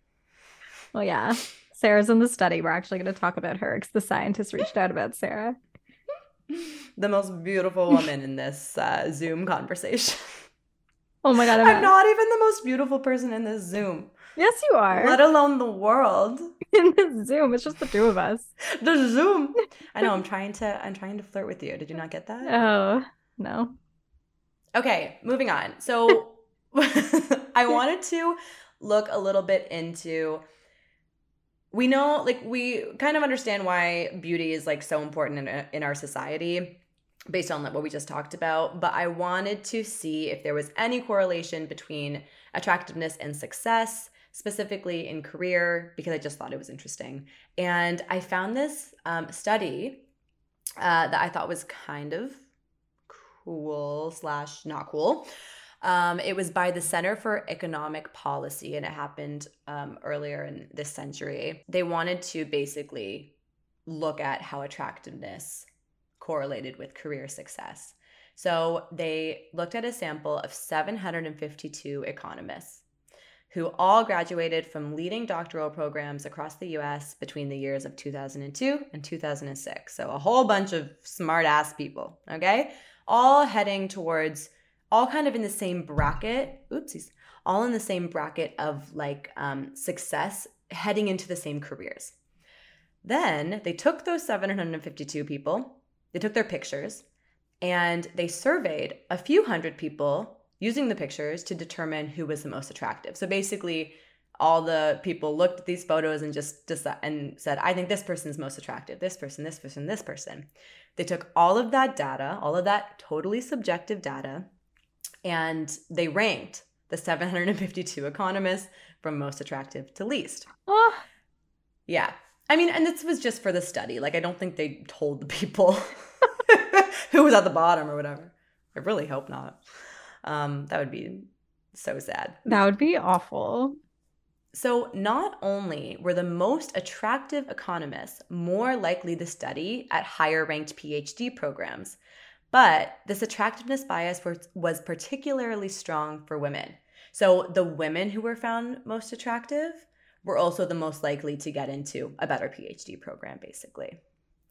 well, yeah. Sarah's in the study. We're actually going to talk about her because the scientists reached out about Sarah. The most beautiful woman in this uh, Zoom conversation. Oh my God, I'm I'm at. not even the most beautiful person in this Zoom, Yes, you are. let alone the world. In this Zoom, it's just the two of us. The Zoom. I know I'm trying to I'm trying to flirt with you. Did you not get that? Oh, no. Okay, moving on. So I wanted to look a little bit into, we know like we kind of understand why beauty is like so important in, in our society based on like what we just talked about, but I wanted to see if there was any correlation between attractiveness and success, specifically in career, because I just thought it was interesting. And I found this um, study uh, that I thought was kind of cool slash not cool. Um, it was by the Center for Economic Policy, and it happened um, earlier in this century. They wanted to basically look at how attractiveness correlated with career success. So they looked at a sample of seven hundred fifty-two economists who all graduated from leading doctoral programs across the U S between the years of two thousand two and two thousand six. So a whole bunch of smart ass people, okay? All heading towards, all kind of in the same bracket, oopsies, all in the same bracket of like um, success heading into the same careers. Then they took those seven hundred fifty-two people, they took their pictures, and they surveyed a few hundred people using the pictures to determine who was the most attractive. So basically, all the people looked at these photos and just decided and said, I think this person's most attractive, this person, this person, this person. They took all of that data, all of that totally subjective data, And they ranked the seven hundred fifty-two economists from most attractive to least. Oh. Yeah. I mean, and this was just for the study. Like, I don't think they told the people who was at the bottom or whatever. I really hope not. Um, that would be so sad. That would be awful. So not only were the most attractive economists more likely to study at higher ranked PhD programs, but this attractiveness bias was particularly strong for women. So the women who were found most attractive were also the most likely to get into a better PhD program, basically.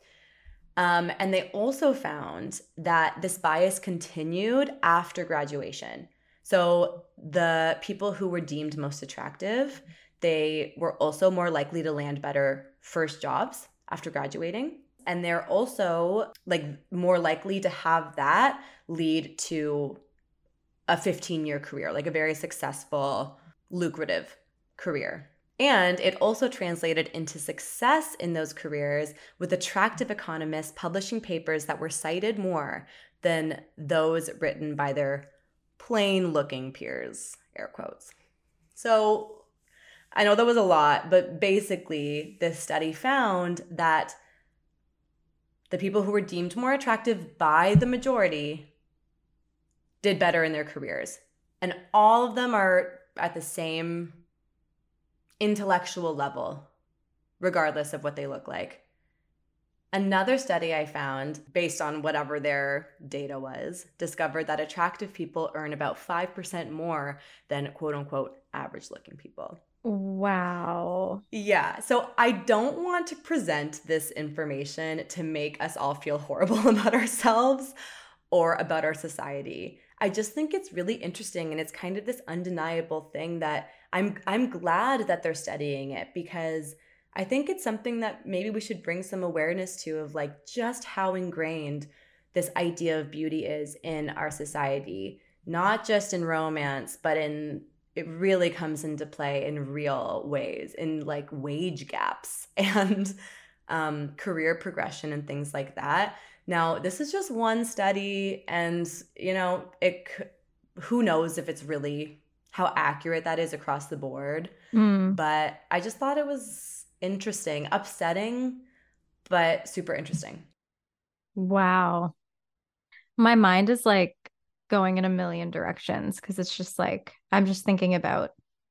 Um, and they also found that this bias continued after graduation. So the people who were deemed most attractive, they were also more likely to land better first jobs after graduating. And they're also like more likely to have that lead to a fifteen-year career, like a very successful, lucrative career. And it also translated into success in those careers with attractive economists publishing papers that were cited more than those written by their plain-looking peers, air quotes. So I know that was a lot, but basically this study found that the people who were deemed more attractive by the majority did better in their careers. And all of them are at the same intellectual level, regardless of what they look like. Another study I found, based on whatever their data was, discovered that attractive people earn about five percent more than quote unquote average looking people. Wow. Yeah. So I don't want to present this information to make us all feel horrible about ourselves or about our society. I just think it's really interesting, and it's kind of this undeniable thing that I'm I'm glad that they're studying it, because I think it's something that maybe we should bring some awareness to, of like just how ingrained this idea of beauty is in our society, not just in romance, but in it really comes into play in real ways, in like wage gaps and um, career progression and things like that. Now, this is just one study, and you know, it who knows if it's really how accurate that is across the board. Mm. But I just thought it was interesting, upsetting, but super interesting. Wow. My mind is like going in a million directions, because it's just like I'm just thinking about,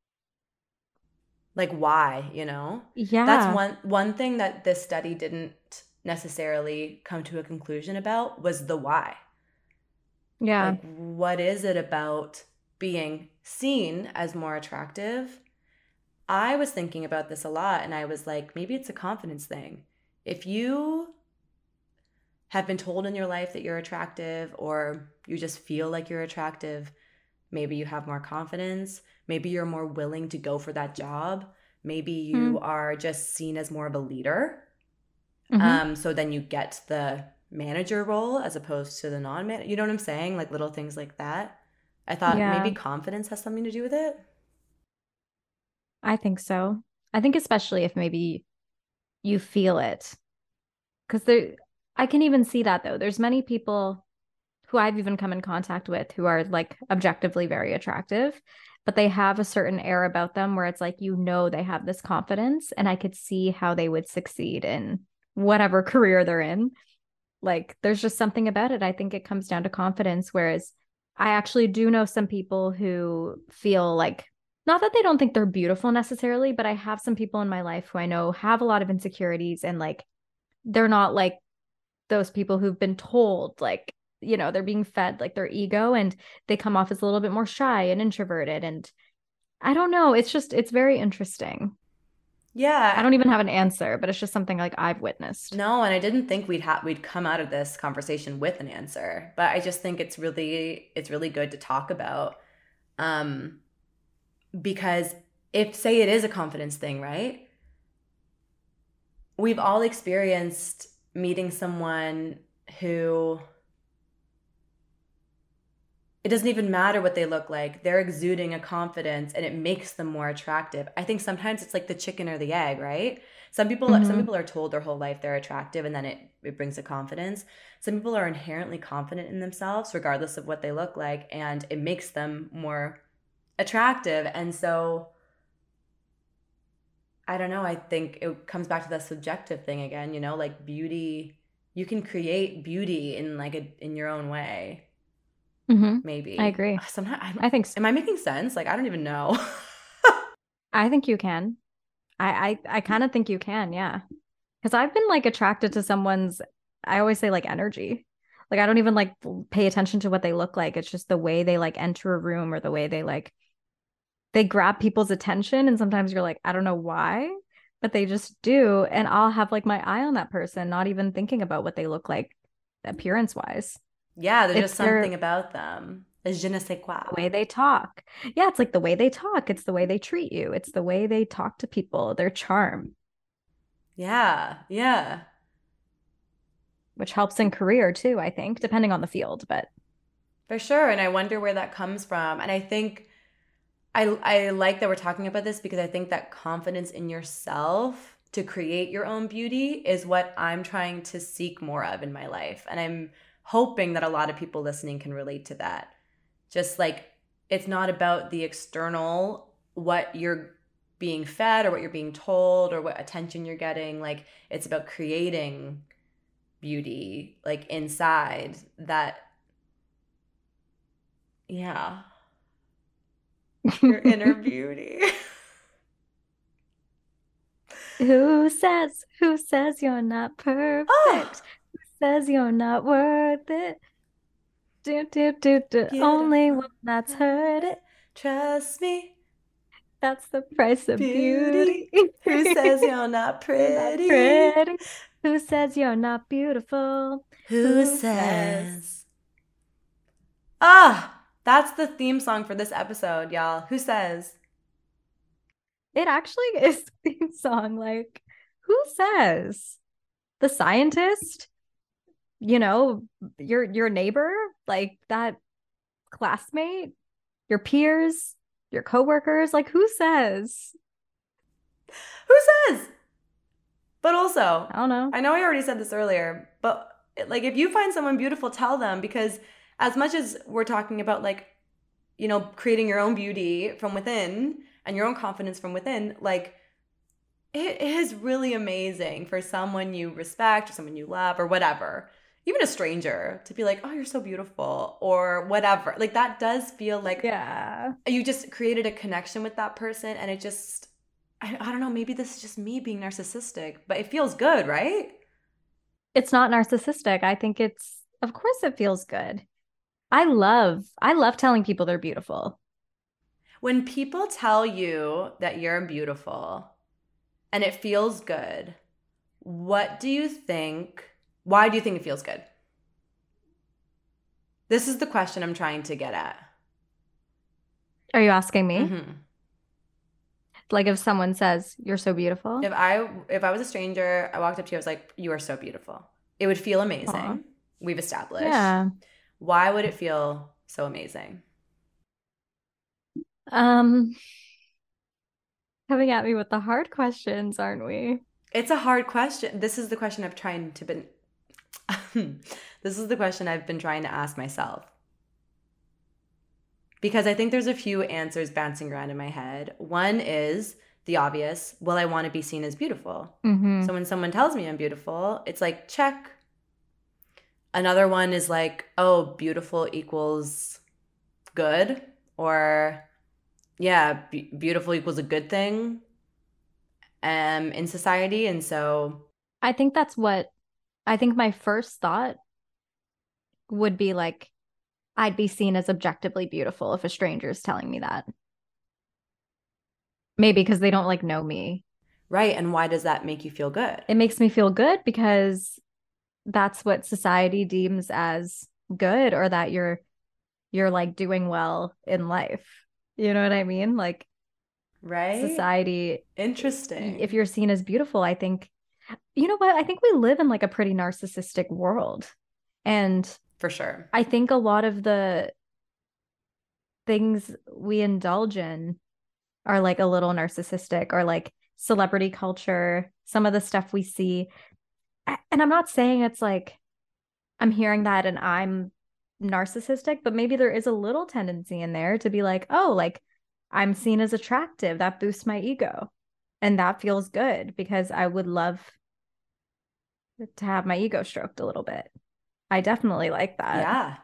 Like, why, you know? That's yeah. one one thing that this study didn't necessarily come to a conclusion about, was the why. Yeah. Like, what is it about being seen as more attractive? I was thinking about this a lot, and I was like, maybe it's a confidence thing. If you have been told in your life that you're attractive, or you just feel like you're attractive, maybe you have more confidence. Maybe you're more willing to go for that job. Maybe you Mm. are just seen as more of a leader. Mm-hmm. Um, so then you get the manager role as opposed to the non-man. You know what I'm saying? Like little things like that. I thought Yeah, maybe confidence has something to do with it. I think so. I think especially if maybe you feel it, because there, I can even see that though. There's many people who I've even come in contact with who are like objectively very attractive, but they have a certain air about them where it's like, you know, they have this confidence, and I could see how they would succeed in whatever career they're in. Like, there's just something about it. I think it comes down to confidence. Whereas I actually do know some people who feel like, not that they don't think they're beautiful necessarily, but I have some people in my life who I know have a lot of insecurities, and like, they're not like those people who've been told, like, you know, they're being fed like their ego, and they come off as a little bit more shy and introverted. And I don't know. It's just, it's very interesting. I Yeah. don't even have an answer, but it's just something like I've witnessed. No, and I didn't think we'd have we'd come out of this conversation with an answer. But I just think it's really it's really good to talk about. Um, because if, say, it is a confidence thing, right? We've all it doesn't even matter what they look like. They're exuding a confidence and it makes them more attractive. I think sometimes it's like the chicken or the egg, right? Some people some Mm-hmm. people are told their whole life they're attractive and then it, it brings a confidence. Some people are inherently confident in themselves regardless of what they look like, and it makes them more attractive. And so I don't know, I think it comes back to that subjective thing again, you know, like beauty, you can create beauty in like a in your own way. Mm-hmm. I Maybe. agree. Sometimes I don't, I think so. am I making sense? Like I don't even know. I think you can. I I, I kind of think you can, yeah. Because I've been like attracted to someone's, I always say like energy. Like I don't even like pay attention to what they look like. It's just the way they like enter a room or the way they like they grab people's attention. And sometimes you're like, I don't know why, but they just do. And I'll have like my eye on that person, not even thinking about what they look like appearance wise. Yeah, there's just It's their something about them. It's je ne sais quoi. the way they talk. Yeah, it's like the way they talk. It's the way they treat you. It's the way they talk to people, their charm, Yeah, yeah. which helps in career too, I think, depending on the field. But For sure. And I wonder where that comes from. And I think I I like that we're talking about this because I think that confidence in yourself to create your own beauty is what I'm trying to seek more of in my life. And I'm hoping that a lot of people listening can relate to that. Just like it's not about the external, what you're being fed or what you're being told or what attention you're getting. Like it's about creating beauty like inside that, yeah, your inner beauty. who says, who says you're not perfect? Oh, Who says you're not worth it? Do, do, do, do. Only beautiful. one that's heard it. Trust me, That's the price of beauty. beauty. Who says you're not You're not pretty? pretty. Who says you're not beautiful? Who Who says? says? Ah, that's the theme song for this episode, y'all. Who says? It actually is the theme song. Like, who says? The scientist? You know, your your neighbor, like that classmate, your peers, your coworkers. Like, who says? Who says? But also, I don't know. I know I already said this earlier, but like if you find someone beautiful, tell them, because as much as we're talking about like, you know, creating your own beauty from within and your own confidence from within, like it is really amazing for someone you respect or someone you love or whatever, even a stranger, to be like, oh, you're so beautiful or whatever. Like that does feel like Yeah. you just created a connection with that person, and it just, I, I don't know, maybe this is just me being narcissistic, but it feels good, right? It's not narcissistic. I think it's, of course, it feels good. I love, I love telling people they're beautiful. When people tell you that you're beautiful and it feels good, what do you think? Why do you think it feels good? This is the question I'm trying to get at. Are you asking me? Mm-hmm. Like if someone says, you're so beautiful? If I if I was a stranger, I walked up to you, I was like, you are so beautiful. It would feel amazing. Aw. We've established. Yeah. Why would it feel so amazing? Um, coming at me with the hard questions, aren't we? It's a hard question. This is the question I've tried to been this is the question I've been trying to ask myself. Because I think there's a few answers bouncing around in my head. One is the obvious, well, I want to be seen as beautiful. Mm-hmm. So when someone tells me I'm beautiful, it's like, check. Another one is like, oh, beautiful equals good, or yeah, be- beautiful equals a good thing um, in society. And so, I think that's what I think my first thought would be like, I'd be seen as objectively beautiful if a stranger is telling me that. Maybe because they don't like know me. right. And why does that make you feel good? It makes me feel good because that's what society deems as good, or that you're you're like doing well in life. You know what I mean? Like Right? society, Interesting. if you're seen as beautiful, I think, you know what? I think we live in like a pretty narcissistic world. And For sure. I think a lot of the things we indulge in are like a little narcissistic, or like celebrity culture, some of the stuff we see. And I'm not saying it's like I'm hearing that and I'm narcissistic, but maybe there is a little tendency in there to be like, oh, like I'm seen as attractive. That boosts my ego. And that feels good because I would love to have my ego stroked a little bit. I definitely like that. Yeah.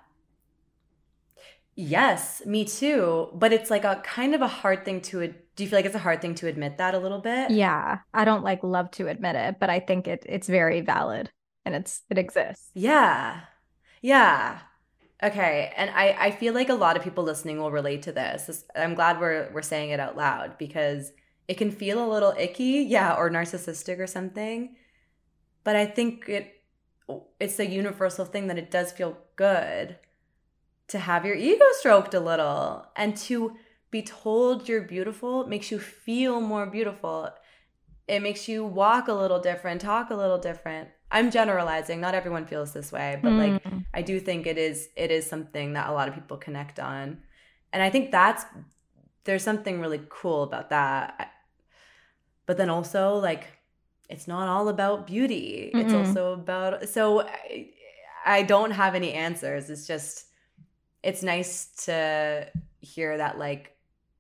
Yes, me too. But it's like a kind of a hard thing to, ad- do you feel like it's a hard thing to admit that a little bit? Yeah. I don't like love to admit it, but I think it it's very valid and it's it exists. Yeah. Yeah. Okay. And I, I feel like a lot of people listening will relate to this. This- I'm glad we're we're saying it out loud because it can feel a little icky, yeah, or narcissistic or something. But I think it it's a universal thing that it does feel good to have your ego stroked a little, and to be told you're beautiful makes you feel more beautiful. It makes you walk a little different, talk a little different. I'm generalizing, not everyone feels this way, but like Mm. I do think it is it is something that a lot of people connect on. And I think that's there's something really cool about that. But then also, like, it's not all about beauty. It's Mm-mm. also about, so I, I don't have any answers. It's just, it's nice to hear that, like,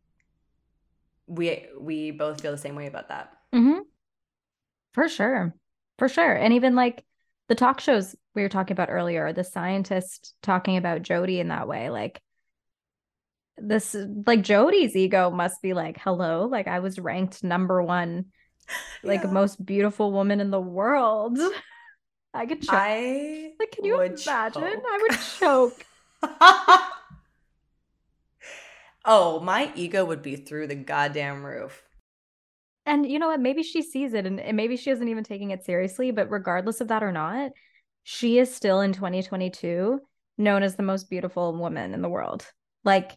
we we both feel the same way about that. Mm-hmm. For sure. For sure. And even like the talk shows we were talking about earlier, the scientist talking about Jodie in that way, like this, like Jodie's ego must be like, hello, like I was ranked number one, like Yeah. most beautiful woman in the world. I could choke. I Like, can you would imagine? I choke. would choke. Oh, my ego would be through the goddamn roof. And you know what? Maybe she sees it and, and maybe she isn't even taking it seriously, but regardless of that or not, she is still in twenty twenty-two known as the most beautiful woman in the world. Like,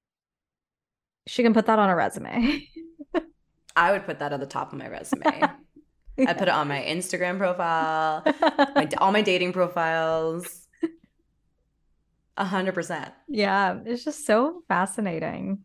she can put that on a resume. I would put that at the top of my resume. I'd put it on my Instagram profile, my all my dating profiles. A hundred percent. Yeah, it's just so fascinating.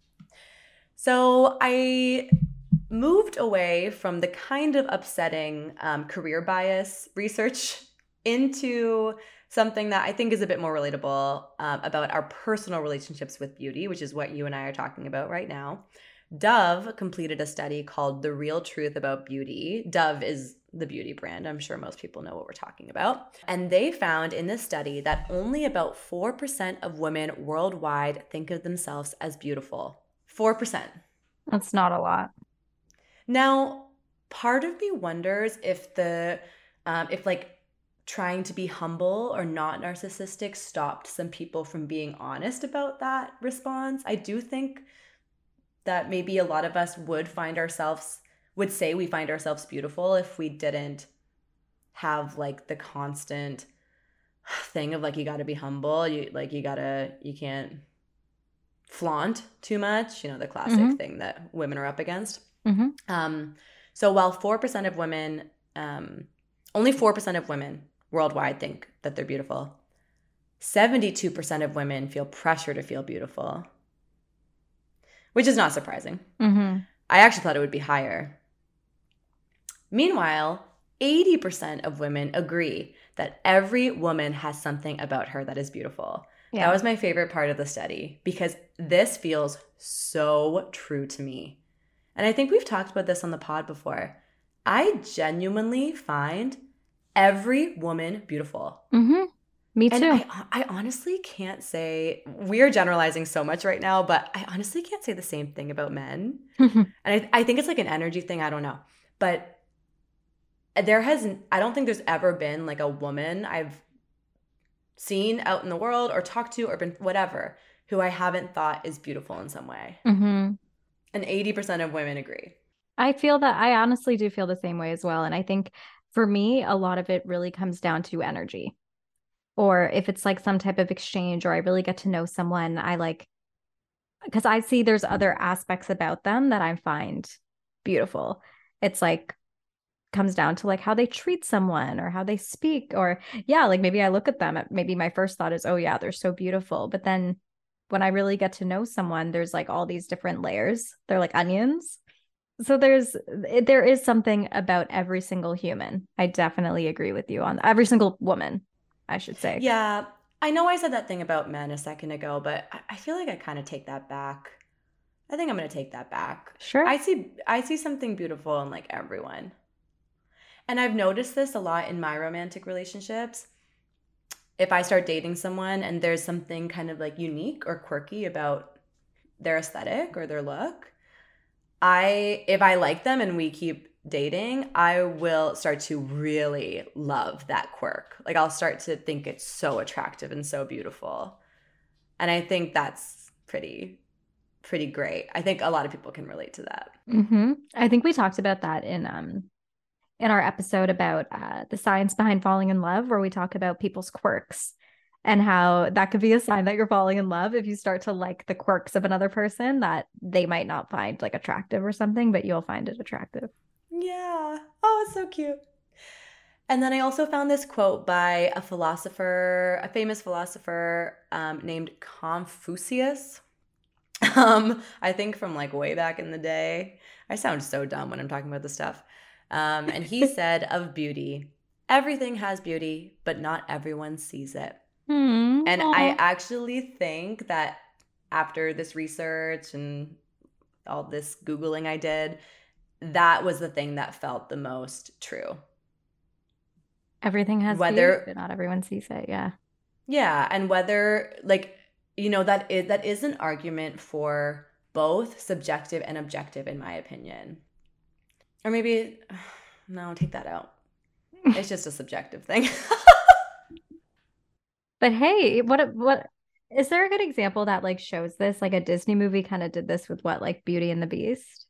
So I moved away from the kind of upsetting um, career bias research into something that I think is a bit more relatable um, about our personal relationships with beauty, which is what you and I are talking about right now. Dove completed a study called The Real Truth About Beauty. Dove is the beauty brand. I'm sure most people know what we're talking about. And they found in this study that only about four percent of women worldwide think of themselves as beautiful. four percent. That's not a lot. Now, part of me wonders if the, um, if like trying to be humble or not narcissistic stopped some people from being honest about that response. I do think that maybe a lot of us would find ourselves, would say we find ourselves beautiful if we didn't have like the constant thing of like, you got to be humble. You like, you gotta, you can't flaunt too much, you know, the classic Mhm. thing that women are up against. Mhm. Um, so while four percent of women, um, only four percent of women worldwide think that they're beautiful, seventy-two percent of women feel pressure to feel beautiful, which is not surprising. Mhm. I actually thought it would be higher. Meanwhile, eighty percent of women agree that every woman has something about her that is beautiful. Yeah. That was my favorite part of the study because this feels so true to me. And I think we've talked about this on the pod before. I genuinely find every woman beautiful. Mhm. Me And too. I, I honestly can't say, we are generalizing so much right now, but I honestly can't say the same thing about men. And I, I think it's like an energy thing. I don't know. But there hasn't, I don't think there's ever been like a woman I've seen out in the world or talked to or been whatever who I haven't thought is beautiful in some way. Mhm. And eighty percent of women agree. I feel that I honestly do feel the same way as well. And I think for me, a lot of it really comes down to energy. Or if it's like some type of exchange, or I really get to know someone, I like, because I see there's other aspects about them that I find beautiful. It's like, comes down to like how they treat someone or how they speak, or yeah, like maybe I look at them, maybe my first thought is, oh yeah, they're so beautiful. But then when I really get to know someone, there's like all these different layers. They're like onions. So there's there is something about every single human. I definitely agree with you on every single woman, I should say. Yeah, I know I said that thing about men a second ago, but I, I feel like I kind of take that back. I think I'm gonna take that back. Sure. I see I see something beautiful in like everyone. And I've noticed this a lot in my romantic relationships. If I start dating someone and there's something kind of like unique or quirky about their aesthetic or their look, I if I like them and we keep dating, I will start to really love that quirk. Like I'll start to think it's so attractive and so beautiful. And I think that's pretty pretty great. I think a lot of people can relate to that. Mm-hmm. I think we talked about that in um in our episode about uh, the science behind falling in love, where we talk about people's quirks and how that could be a sign that you're falling in love if you start to like the quirks of another person that they might not find like attractive or something, but you'll find it attractive. Yeah. Oh, it's so cute. And then I also found this quote by a philosopher, a famous philosopher um, named Confucius. Um, I think from like way back in the day. I sound so dumb when I'm talking about this stuff. Um, and he said of beauty, everything has beauty, but not everyone sees it. Mm-hmm. And I actually think that after this research and all this Googling I did, that was the thing that felt the most true. Everything has whether beauty, but not everyone sees it. Yeah. Yeah. And whether like, you know, that is, that is an argument for both subjective and objective, in my opinion. Or maybe, no, take that out. It's just a subjective thing. But hey, what what is there a good example that like shows this? Like a Disney movie kind of did this with what, like Beauty and the Beast?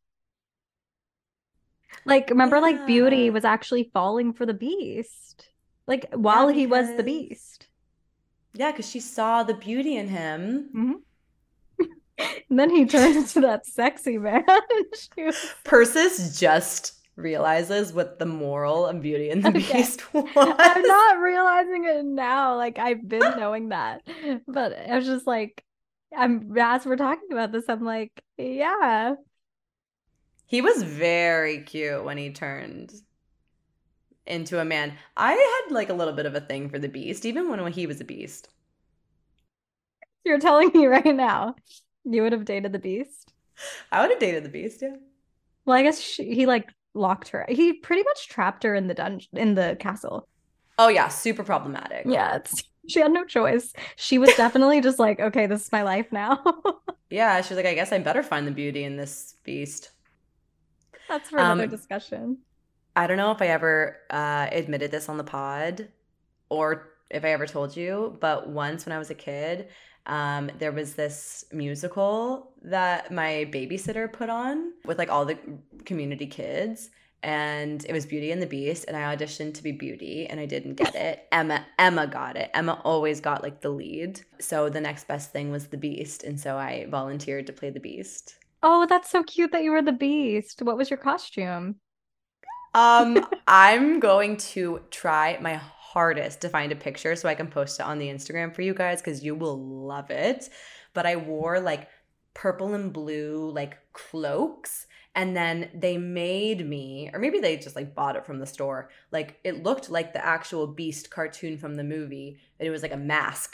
Like, remember, Yeah. like Beauty was actually falling for the Beast, like while Yeah, he was the because- Beast. Yeah, because she saw the beauty in him. Mm-hmm. And then he turned into that sexy man. She was- Persis just realizes what the moral of Beauty and the Okay. Beast was. I'm not realizing it now. Like I've been knowing that, but I was just like, I'm as we're talking about this, I'm like, yeah. He was very cute when he turned into a man. I had like a little bit of a thing for the Beast, even when he was a beast. You're telling me right now you would have dated the Beast? I would have dated the Beast, yeah. Well, I guess she, he like locked her. He pretty much trapped her in the dungeon, in the castle. Oh yeah, super problematic. Yeah, it's, she had no choice. She was definitely just like, okay, this is my life now. Yeah, she was like, I guess I better find the beauty in this beast. That's for another Um, discussion. I don't know if I ever uh, admitted this on the pod or if I ever told you, but once when I was a kid, um, there was this musical that my babysitter put on with like all the community kids, and it was Beauty and the Beast, and I auditioned to be Beauty and I didn't get it. Emma Emma got it. Emma always got like the lead. So the next best thing was the Beast, and so I volunteered to play the Beast. Oh, that's so cute that you were the Beast. What was your costume? Um, I'm going to try my hardest to find a picture so I can post it on the Instagram for you guys because you will love it. But I wore like purple and blue like cloaks, and then they made me, or maybe they just like bought it from the store. Like it looked like the actual Beast cartoon from the movie, and it was like a mask.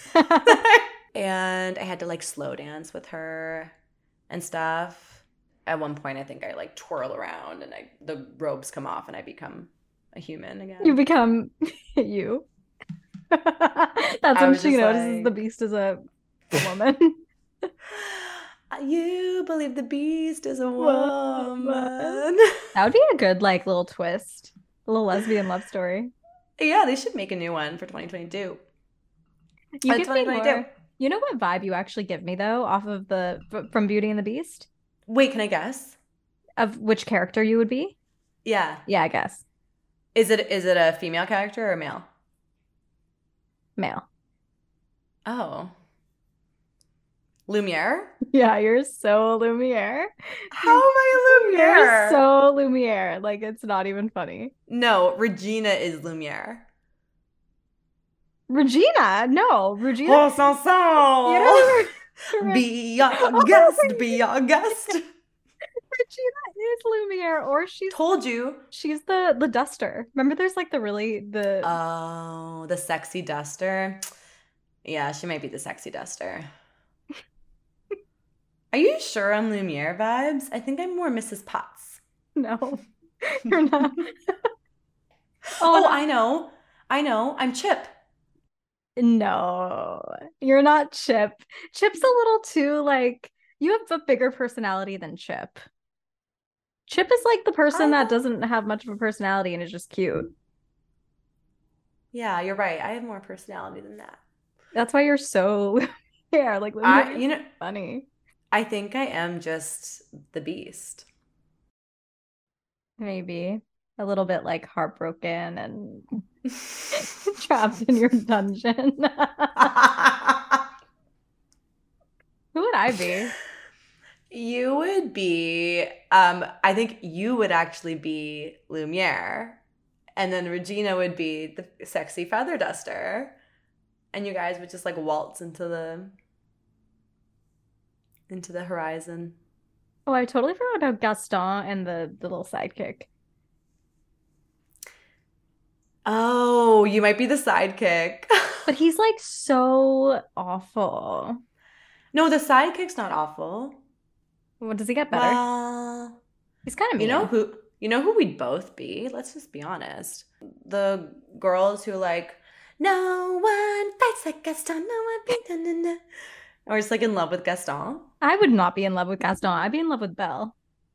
And I had to like slow dance with her and stuff. At one point, I think I like twirl around and I the robes come off and I become a human again. You become you. That's I when was she just notices like- the Beast is a woman. You believe the Beast is a Woman. woman. That would be a good like little twist, a little lesbian love story. Yeah, they should make a new one for twenty twenty-two. You Uh, give me twenty twenty-two. more. You know what vibe you actually give me though, off of the f- from Beauty and the Beast, Wait, can I guess? of which character you would be? Yeah. Yeah, I guess Is it is it a female character or a male? male. Oh. Lumiere? Yeah, you're so Lumiere. How am I Lumiere? You're so Lumiere. Like it's not even funny. No, Regina is Lumiere. Regina, no, Regina. Oh, so so. You know, Be our guest, be our guest. Regina is Lumiere, or she's Told you. She's the the duster. Remember, there's like the really the Oh, the sexy duster. Yeah, she might be the sexy duster. Are you sure I'm Lumiere vibes? I think I'm more Missus Potts. No, you're not. Oh, I know. I know. I'm Chip. No, you're not Chip. Chip's a little too like, you have a bigger personality than Chip. Chip is like the person that doesn't have much of a personality and is just cute. Yeah, you're right. I have more personality than that. That's why you're so yeah, like I, you know, funny. I think I am just the beast. Maybe a little bit like heartbroken and trapped in your dungeon. Who would I be? You would be, um, I think you would actually be Lumiere. And then Regina would be the sexy feather duster. And you guys would just like waltz into the into the horizon. Oh, I totally forgot about Gaston and the, the little sidekick. Oh, you might be the sidekick. But he's like so awful. No, the sidekick's not awful. Well, does he get better? Well, he's kind of mean. You know who you know who we'd both be? Let's just be honest. The girls who like, no one fights like Gaston, no one beats, na, na, na. Or just like in love with Gaston. I would not be in love with Gaston. I'd be in love with Belle.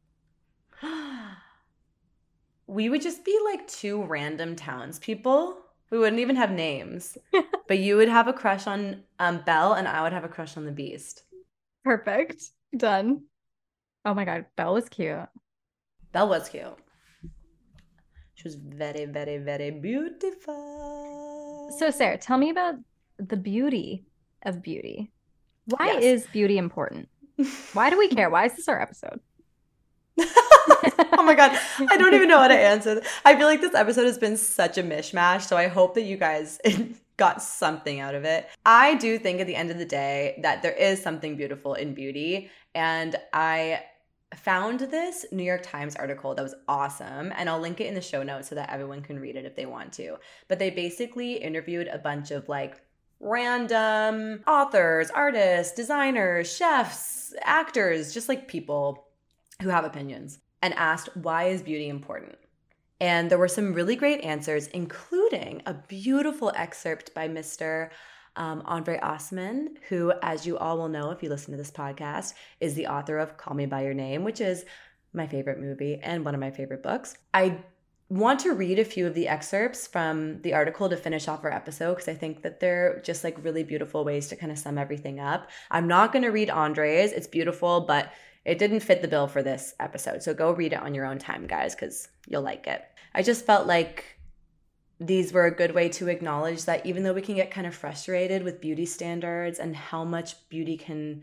We would just be like two random townspeople. We wouldn't even have names. But you would have a crush on um, Belle and I would have a crush on the Beast. Perfect. Done. Oh my God. Belle was cute. Belle was cute. She was very, very, very beautiful. So Sarah, tell me about the beauty of beauty. Why yes. is beauty important? Why do we care? Why is this our episode? Oh my God. I don't even know how to answer. I feel like this episode has been such a mishmash. So I hope that you guys got something out of it. I do think at the end of the day that there is something beautiful in beauty. And I found this New York Times article that was awesome. And I'll link it in the show notes so that everyone can read it if they want to. But they basically interviewed a bunch of like random authors, artists, designers, chefs, actors, just like people who have opinions, and asked, why is beauty important? And there were some really great answers, including a beautiful excerpt by Mister Um, Andre Osman, who, as you all will know if you listen to this podcast, is the author of Call Me By Your Name, which is my favorite movie and one of my favorite books. I want to read a few of the excerpts from the article to finish off our episode because I think that they're just like really beautiful ways to kind of sum everything up. I'm not going to read Andre's. It's beautiful, but it didn't fit the bill for this episode. So go read it on your own time, guys, because you'll like it. I just felt like these were a good way to acknowledge that even though we can get kind of frustrated with beauty standards and how much beauty can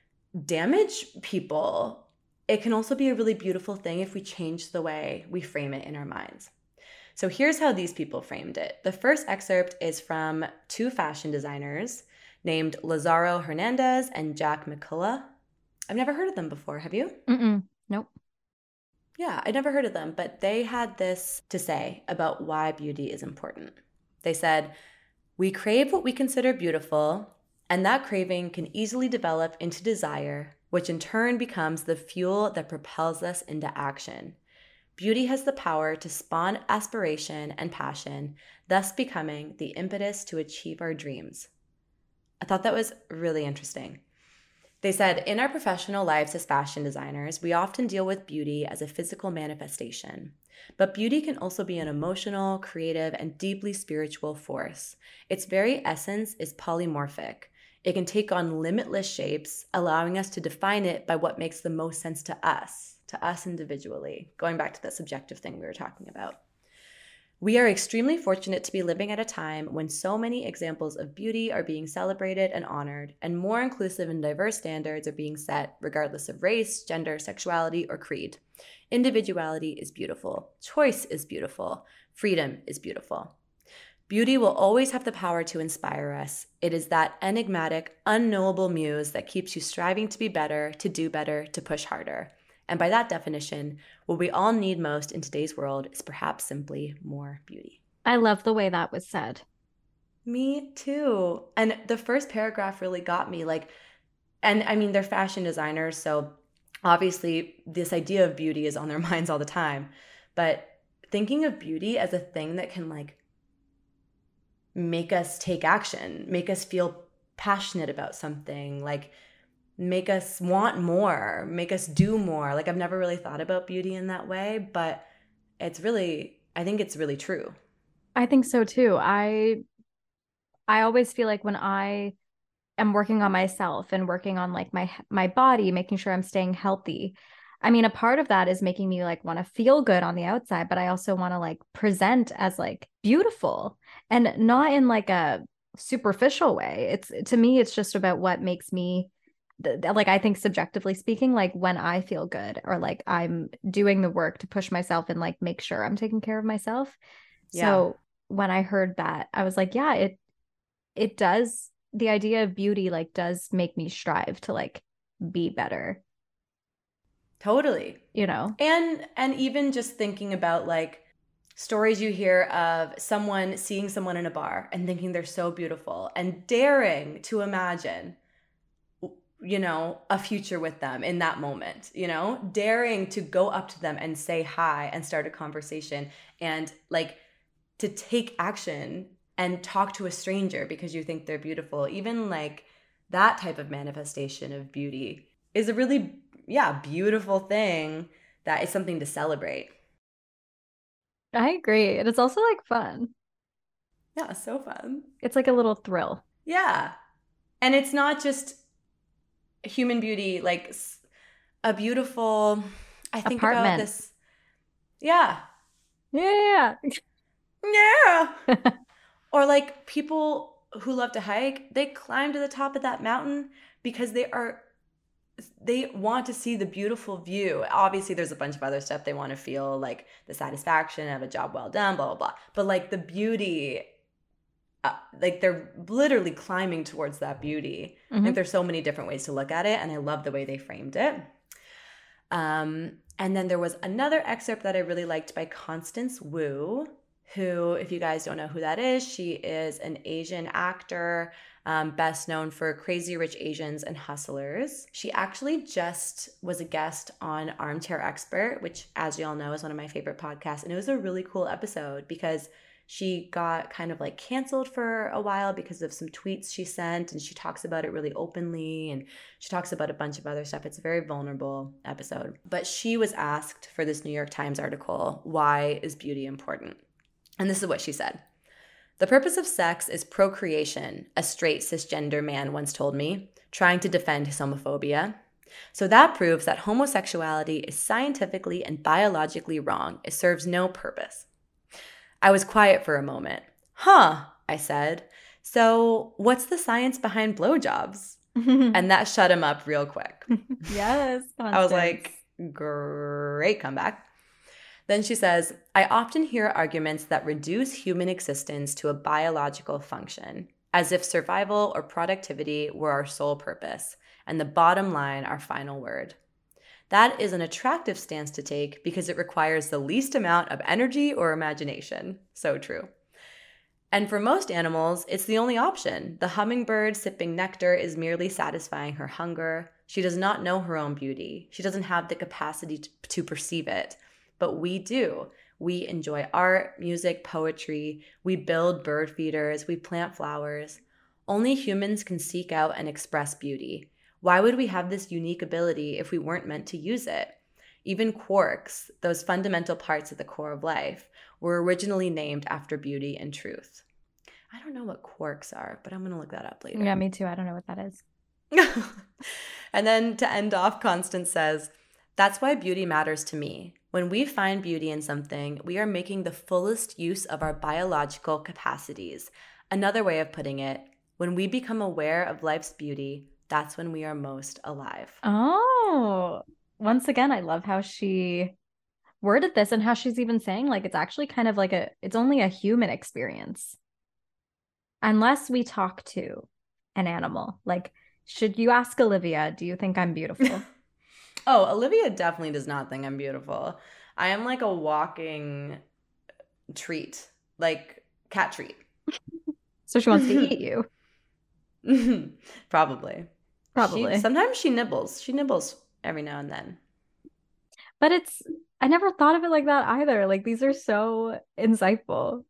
damage people, it can also be a really beautiful thing if we change the way we frame it in our minds. So here's how these people framed it. The first excerpt is from two fashion designers named Lazaro Hernandez and Jack McCullough. I've never heard of them before. Have you? Mm-mm. Nope. Yeah, I never heard of them, but they had this to say about why beauty is important. They said, we crave what we consider beautiful, and that craving can easily develop into desire, which in turn becomes the fuel that propels us into action. Beauty has the power to spawn aspiration and passion, thus becoming the impetus to achieve our dreams. I thought that was really interesting. They said, in our professional lives as fashion designers, we often deal with beauty as a physical manifestation. But beauty can also be an emotional, creative, and deeply spiritual force. Its very essence is polymorphic. It can take on limitless shapes, allowing us to define it by what makes the most sense to us, to us individually, going back to that subjective thing we were talking about. We are extremely fortunate to be living at a time when so many examples of beauty are being celebrated and honored, and more inclusive and diverse standards are being set regardless of race, gender, sexuality, or creed. Individuality is beautiful. Choice is beautiful. Freedom is beautiful. Beauty will always have the power to inspire us. It is that enigmatic, unknowable muse that keeps you striving to be better, to do better, to push harder. And by that definition, what we all need most in today's world is perhaps simply more beauty. I love the way that was said. Me too. And the first paragraph really got me. Like, and I mean, they're fashion designers, so obviously this idea of beauty is on their minds all the time. But thinking of beauty as a thing that can like make us take action, make us feel passionate about something, like make us want more, make us do more. Like I've never really thought about beauty in that way, but it's really, I think it's really true. I think so too. I I always feel like when I am working on myself and working on like my my body, making sure I'm staying healthy, I mean, a part of that is making me like want to feel good on the outside, but I also want to like present as like beautiful and not in like a superficial way. It's to me, it's just about what makes me like, I think subjectively speaking, like when I feel good or like I'm doing the work to push myself and like make sure I'm taking care of myself. Yeah. So when I heard that, I was like, yeah, it it does. The idea of beauty like does make me strive to like be better. Totally. You know? And and even just thinking about like stories you hear of someone seeing someone in a bar and thinking they're so beautiful and daring to imagine, you know, a future with them in that moment, you know, daring to go up to them and say hi and start a conversation and like to take action and talk to a stranger because you think they're beautiful. Even like that type of manifestation of beauty is a really, yeah, beautiful thing that is something to celebrate. I agree. And it's also like fun. Yeah, so fun. It's like a little thrill. Yeah. And it's not just human beauty, like a beautiful, I think Apartment. about this. Yeah. Yeah. Yeah. Or like people who love to hike, they climb to the top of that mountain because they are they want to see the beautiful view. Obviously, there's a bunch of other stuff. They want to feel like the satisfaction of a job well done, blah, blah, blah. But like the beauty, uh, like they're literally climbing towards that beauty. Mm-hmm. Like there's so many different ways to look at it. And I love the way they framed it. Um, and then there was another excerpt that I really liked by Constance Wu, who, if you guys don't know who that is, she is an Asian actor, um, best known for Crazy Rich Asians and Hustlers. She actually just was a guest on Armchair Expert, which, as you all know, is one of my favorite podcasts. And it was a really cool episode because she got kind of like canceled for a while because of some tweets she sent. And she talks about it really openly. And she talks about a bunch of other stuff. It's a very vulnerable episode. But she was asked for this New York Times article, why is beauty important? And this is what she said. The purpose of sex is procreation, a straight cisgender man once told me, trying to defend his homophobia. So that proves that homosexuality is scientifically and biologically wrong. It serves no purpose. I was quiet for a moment. Huh, I said. So what's the science behind blowjobs? And that shut him up real quick. Yes. Constance. I was like, great comeback. Then she says, I often hear arguments that reduce human existence to a biological function, as if survival or productivity were our sole purpose, and the bottom line our final word. That is an attractive stance to take because it requires the least amount of energy or imagination. So true. And for most animals, it's the only option. The hummingbird sipping nectar is merely satisfying her hunger. She does not know her own beauty. She doesn't have the capacity to, to perceive it. But we do. We enjoy art, music, poetry. We build bird feeders. We plant flowers. Only humans can seek out and express beauty. Why would we have this unique ability if we weren't meant to use it? Even quarks, those fundamental parts of the core of life, were originally named after beauty and truth. I don't know what quarks are, but I'm going to look that up later. Yeah, me too. I don't know what that is. And then to end off, Constance says, that's why beauty matters to me. When we find beauty in something, we are making the fullest use of our biological capacities. Another way of putting it, when we become aware of life's beauty, that's when we are most alive. Oh, once again, I love how she worded this and how she's even saying like it's actually kind of like a, it's only a human experience. unless we talk to an animal. Like, should you ask Olivia, do you think I'm beautiful? Oh, Olivia definitely does not think I'm beautiful. I am like a walking treat, like cat treat. So she wants to eat you. Probably. She Probably. sometimes she nibbles. She nibbles every now and then. But it's, I never thought of it like that either. Like, these are so insightful.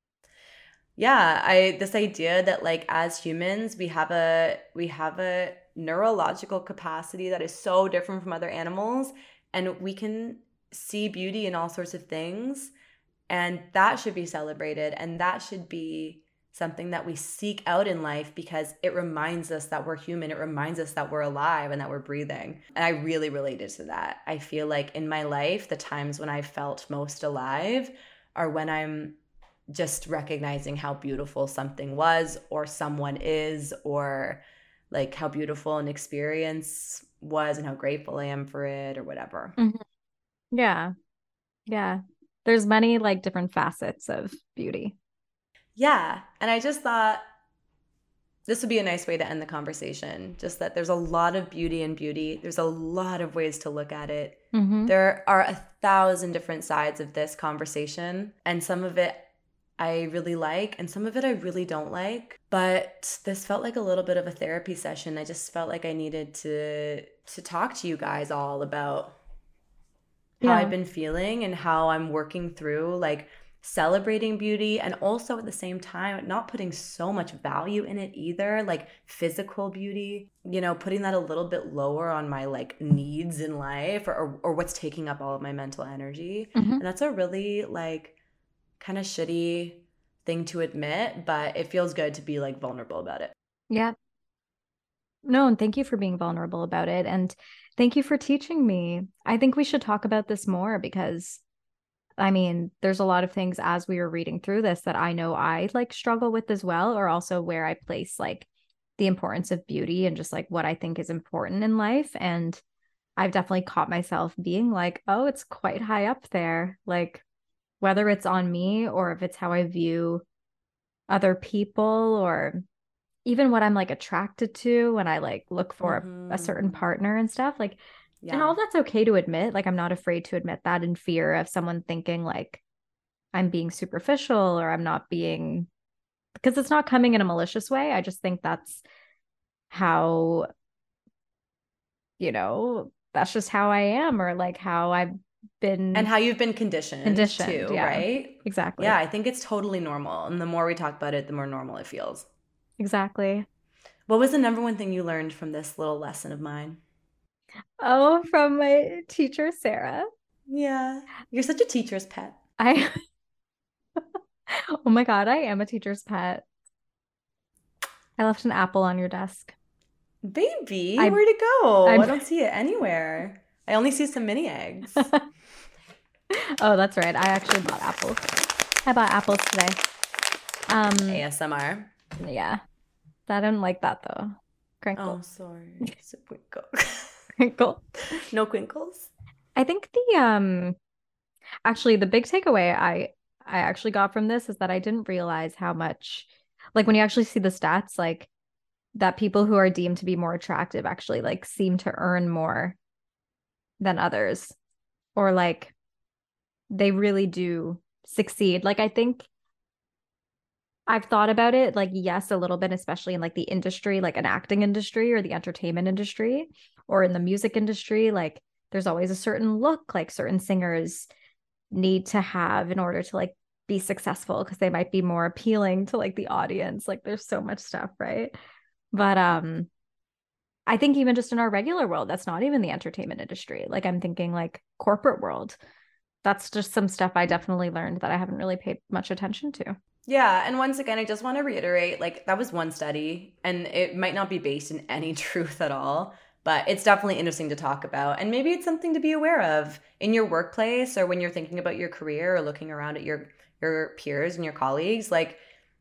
Yeah, I this idea that like as humans, we have a we have a neurological capacity that is so different from other animals, and we can see beauty in all sorts of things, and that should be celebrated, and that should be something that we seek out in life because it reminds us that we're human. It reminds us that we're alive and that we're breathing. And I really related to that. I feel like in my life, the times when I felt most alive are when I'm just recognizing how beautiful something was or someone is, or like how beautiful an experience was and how grateful I am for it or whatever. Mhm. Yeah. Yeah. There's many like different facets of beauty. Yeah. And I just thought this would be a nice way to end the conversation. Just that there's a lot of beauty in beauty. There's a lot of ways to look at it. Mm-hmm. There are a thousand different sides of this conversation, and some of it I really like, and some of it I really don't like. But this felt like a little bit of a therapy session. I just felt like I needed to to talk to you guys all about how Yeah. I've been feeling and how I'm working through like celebrating beauty, and also at the same time not putting so much value in it either, like physical beauty, you know, putting that a little bit lower on my like needs in life, or or, or what's taking up all of my mental energy. Mm-hmm. And that's a really like kind of shitty thing to admit, but it feels good to be like vulnerable about it. Yeah. No, and thank you for being vulnerable about it. And thank you for teaching me. I think we should talk about this more because I mean, there's a lot of things as we were reading through this that I know I like struggle with as well, or also where I place like the importance of beauty and just like what I think is important in life. And I've definitely caught myself being like, oh, it's quite high up there. Like, whether it's on me or if it's how I view other people or even what I'm like attracted to when I like look for a, a certain Mm-hmm. partner and stuff. Like, and Yeah. all that's okay to admit. Like, I'm not afraid to admit that in fear of someone thinking like I'm being superficial or I'm not being, because it's not coming in a malicious way. I just think that's how, you know, that's just how I am, or like how I've And been how you've been conditioned conditioned. too, Yeah, right? Yeah, exactly. I think it's totally normal. And the more we talk about it, the more normal it feels. Exactly. What was the number one thing you learned from this little lesson of mine? Oh, from my teacher, Sarah. Yeah. You're such a teacher's pet. I, oh my God, I am a teacher's pet. I left an apple on your desk. Baby, I, where'd it go? I I'm, don't see it anywhere. I only see some mini eggs. oh, that's right. I actually bought apples. I bought apples today. Um, A S M R. yeah, I didn't like that though. Oh, Crinkle, sorry. It's a crinkle. crinkle. No crinkles? I think the um, actually the big takeaway I I actually got from this is that I didn't realize how much, like when you actually see the stats, like that people who are deemed to be more attractive actually like seem to earn more than others, or like they really do succeed. Like I think I've thought about it, like, yes, a little bit, especially in like the industry, like an acting industry or the entertainment industry or in the music industry. Like, there's always a certain look like certain singers need to have in order to like be successful because they might be more appealing to like the audience. Like, there's so much stuff, right? But um, I think even just in our regular world, that's not even the entertainment industry. Like, I'm thinking like corporate world. That's just some stuff I definitely learned that I haven't really paid much attention to. Yeah, and once again, I just want to reiterate like that was one study, and it might not be based in any truth at all, but it's definitely interesting to talk about. And maybe it's something to be aware of in your workplace or when you're thinking about your career or looking around at your your peers and your colleagues. Like,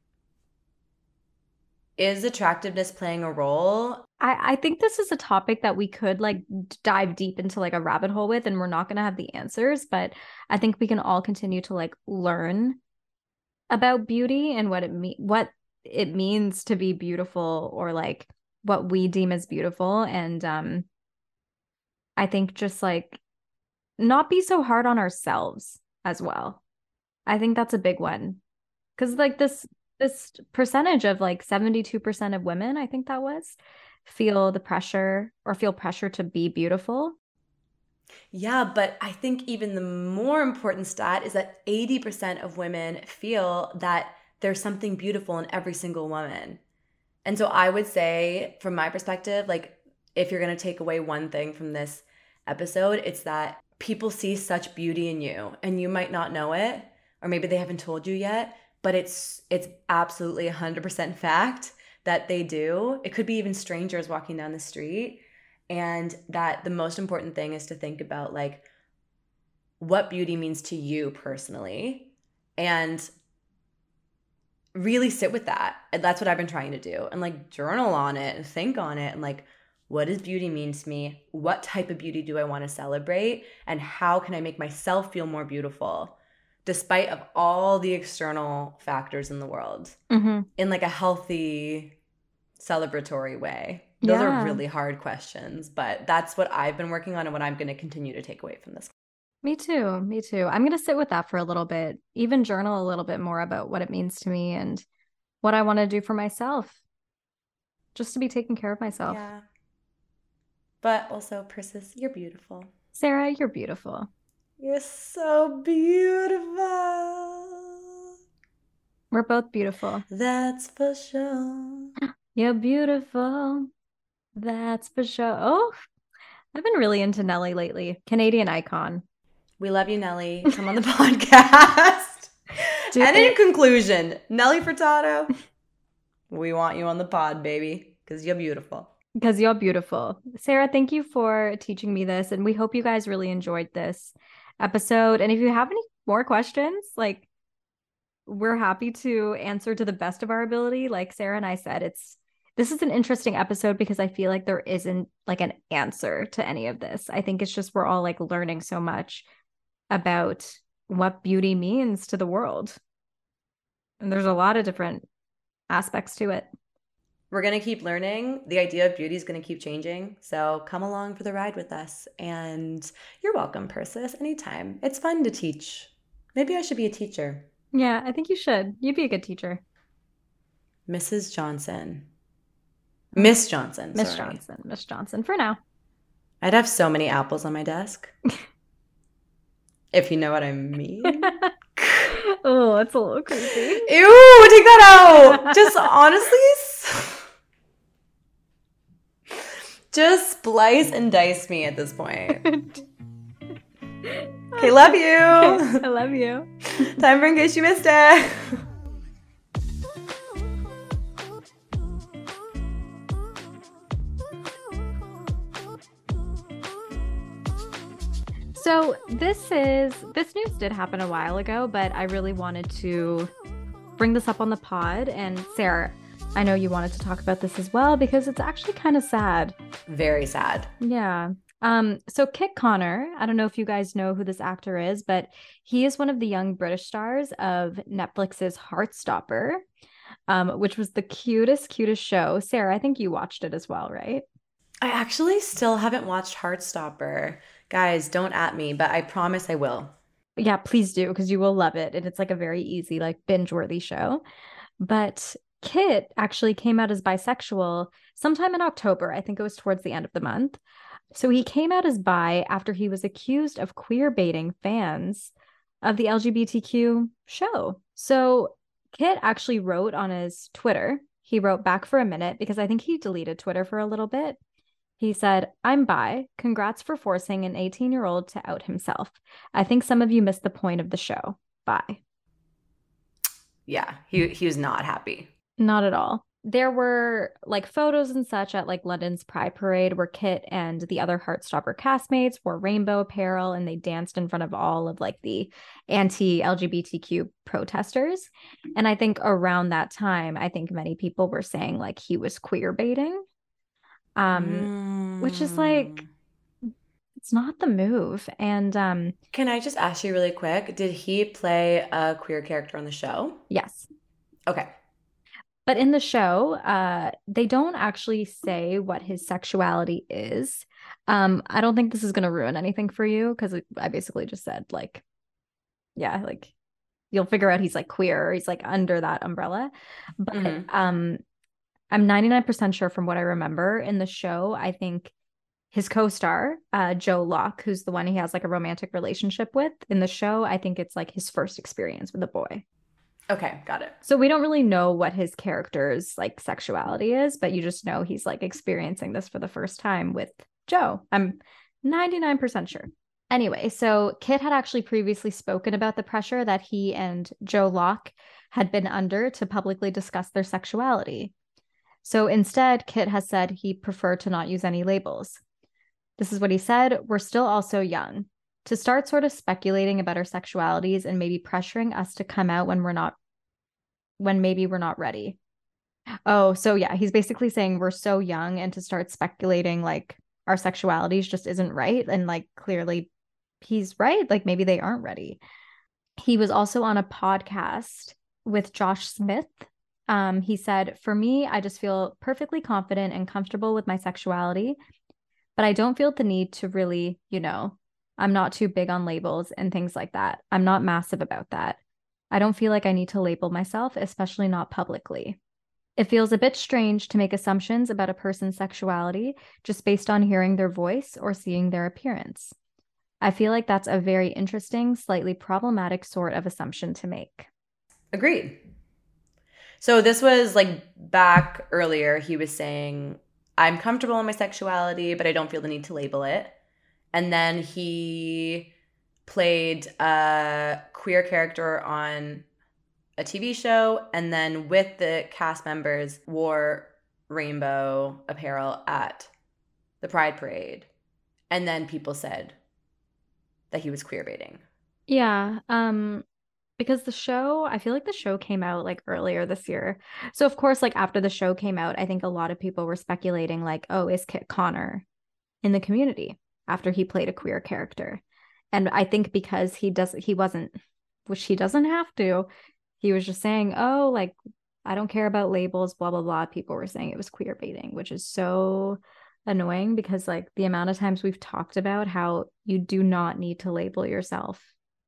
is attractiveness playing a role? I, I think this is a topic that we could like dive deep into like a rabbit hole with, and we're not going to have the answers, but I think we can all continue to like learn about beauty and what it mean, what it means to be beautiful, or like what we deem as beautiful. And um I think just like not be so hard on ourselves as well. I think that's a big one. Because like this this percentage of like seventy-two percent of women, I think that was, feel the pressure or feel pressure to be beautiful. Yeah, but I think even the more important stat is that eighty percent of women feel that there's something beautiful in every single woman. And so I would say, from my perspective, like if you're going to take away one thing from this episode, it's that people see such beauty in you and you might not know it, or maybe they haven't told you yet, but it's it's absolutely one hundred percent fact that they do. It could be even strangers walking down the street. And that the most important thing is to think about like what beauty means to you personally, and really sit with that. And that's what I've been trying to do, and like journal on it and think on it, and like, what does beauty mean to me? What type of beauty do I want to celebrate? And how can I make myself feel more beautiful despite of all the external factors in the world, Mm-hmm. in like a healthy, celebratory way? Those Yeah. are really hard questions, but that's what I've been working on and what I'm going to continue to take away from this. Me too. Me too. I'm going to sit with that for a little bit, even journal a little bit more about what it means to me and what I want to do for myself, just to be taking care of myself. Yeah. But also, Persis, you're beautiful. Sarah, you're beautiful. You're so beautiful. We're both beautiful. That's for sure. You're beautiful. That's for sure. Oh, I've been really into Nelly lately. Canadian icon. We love you, Nelly. Come on the podcast. Do and it. in conclusion, Nelly Furtado, we want you on the pod, baby, because you're beautiful. Because you're beautiful. Sarah, thank you for teaching me this. And we hope you guys really enjoyed this episode. And if you have any more questions, like, we're happy to answer to the best of our ability. Like Sarah and I said, it's this is an interesting episode because I feel like there isn't like an answer to any of this. I think it's just we're all like learning so much about what beauty means to the world. And there's a lot of different aspects to it. We're going to keep learning. The idea of beauty is going to keep changing. So come along for the ride with us. And you're welcome, Persis, anytime. It's fun to teach. Maybe I should be a teacher. Yeah, I think you should. You'd be a good teacher. Missus Johnson. Miss Johnson. Miss sorry. Johnson. Miss Johnson for now. I'd have so many apples on my desk. If you know what I mean. Oh, that's a little creepy. Ew, take that out. Just honestly, just splice and dice me at this point. Okay, love you. I love you. Time for In Case You Missed It. So this is this news did happen a while ago, but I really wanted to bring this up on the pod. And Sarah, I know you wanted to talk about this as well because it's actually kind of sad. Very sad. Yeah. Um, so Kit Connor, I don't know if you guys know who this actor is, but he is one of the young British stars of Netflix's Heartstopper, um, which was the cutest, cutest show. Sarah, I think you watched it as well, right? I actually still haven't watched Heartstopper. Guys, don't at me, but I promise I will. Yeah, please do, because you will love it. And it's like a very easy, like binge-worthy show. But Kit actually came out as bisexual sometime in October. I think it was towards the end of the month. So he came out as bi after he was accused of queer baiting fans of the L G B T Q show. So Kit actually wrote on his Twitter, he wrote back for a minute because I think he deleted Twitter for a little bit. He said, "I'm bi. Congrats for forcing an eighteen-year-old to out himself. I think some of you missed the point of the show. Bye." Yeah, he he was not happy. Not at all. There were like photos and such at like London's Pride Parade where Kit and the other Heartstopper castmates wore rainbow apparel and they danced in front of all of like the anti-L G B T Q protesters. And I think around that time, I think many people were saying like he was queer baiting. Um, mm. Which is like, it's not the move. And um, can I just ask you really quick, did he play a queer character on the show? Yes. Okay. But in the show, uh, they don't actually say what his sexuality is. Um, I don't think this is going to ruin anything for you because I basically just said, like, yeah, like you'll figure out he's like queer or he's like under that umbrella. But Mm-hmm. um, I'm ninety-nine percent sure from what I remember in the show, I think his co-star, uh, Joe Locke, who's the one he has like a romantic relationship with in the show, I think it's like his first experience with a boy. Okay, got it. So we don't really know what his character's like sexuality is, but you just know he's like experiencing this for the first time with Joe. I'm ninety-nine percent sure. Anyway, so Kit had actually previously spoken about the pressure that he and Joe Locke had been under to publicly discuss their sexuality. So instead, Kit has said he preferred to not use any labels. This is what he said: "We're still all so young. To start sort of speculating about our sexualities and maybe pressuring us to come out when we're not, when maybe we're not ready." Oh, so yeah, he's basically saying we're so young and to start speculating like our sexualities just isn't right. And like clearly he's right. Like maybe they aren't ready. He was also on a podcast with Josh Smith. Um, he said, "For me, I just feel perfectly confident and comfortable with my sexuality, but I don't feel the need to really, you know, I'm not too big on labels and things like that. I'm not massive about that. I don't feel like I need to label myself, especially not publicly. It feels a bit strange to make assumptions about a person's sexuality just based on hearing their voice or seeing their appearance. I feel like that's a very interesting, slightly problematic sort of assumption to make." Agreed. So this was like back earlier, he was saying, I'm comfortable in my sexuality, but I don't feel the need to label it. And then he played a queer character on a T V show, and then with the cast members wore rainbow apparel at the Pride Parade. And then people said that he was queer baiting. Yeah, um, because the show, I feel like the show came out like earlier this year. So of course, like after the show came out, I think a lot of people were speculating like, oh, is Kit Connor in the community after he played a queer character? And I think because he does he wasn't, which he doesn't have to, he was just saying, oh, like I don't care about labels, blah blah blah. People were saying it was queer baiting, which is so annoying because like the amount of times we've talked about how you do not need to label yourself.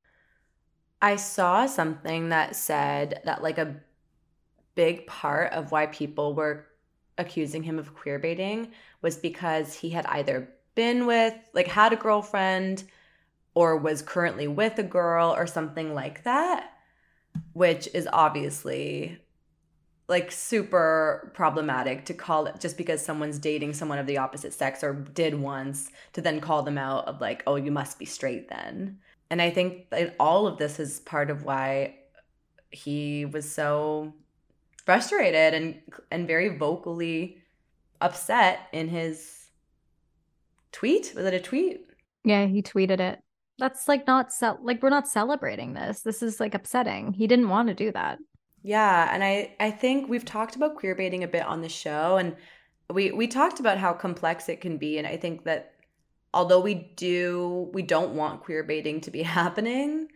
I saw something that said that like a big part of why people were accusing him of queer baiting was because he had either been with, like, had a girlfriend or was currently with a girl or something like that, which is obviously like super problematic to call it just because someone's dating someone of the opposite sex or did once to then call them out of like, oh, you must be straight then. And I think that all of this is part of why he was so frustrated and and very vocally upset in his tweet. Was it a tweet? Yeah, he tweeted it. That's like not ce- like we're not celebrating this. This is like upsetting. He didn't want to do that. Yeah, and I I think we've talked about queer baiting a bit on the show, and we we talked about how complex it can be, and I think that although we do we don't want queer baiting to be happening,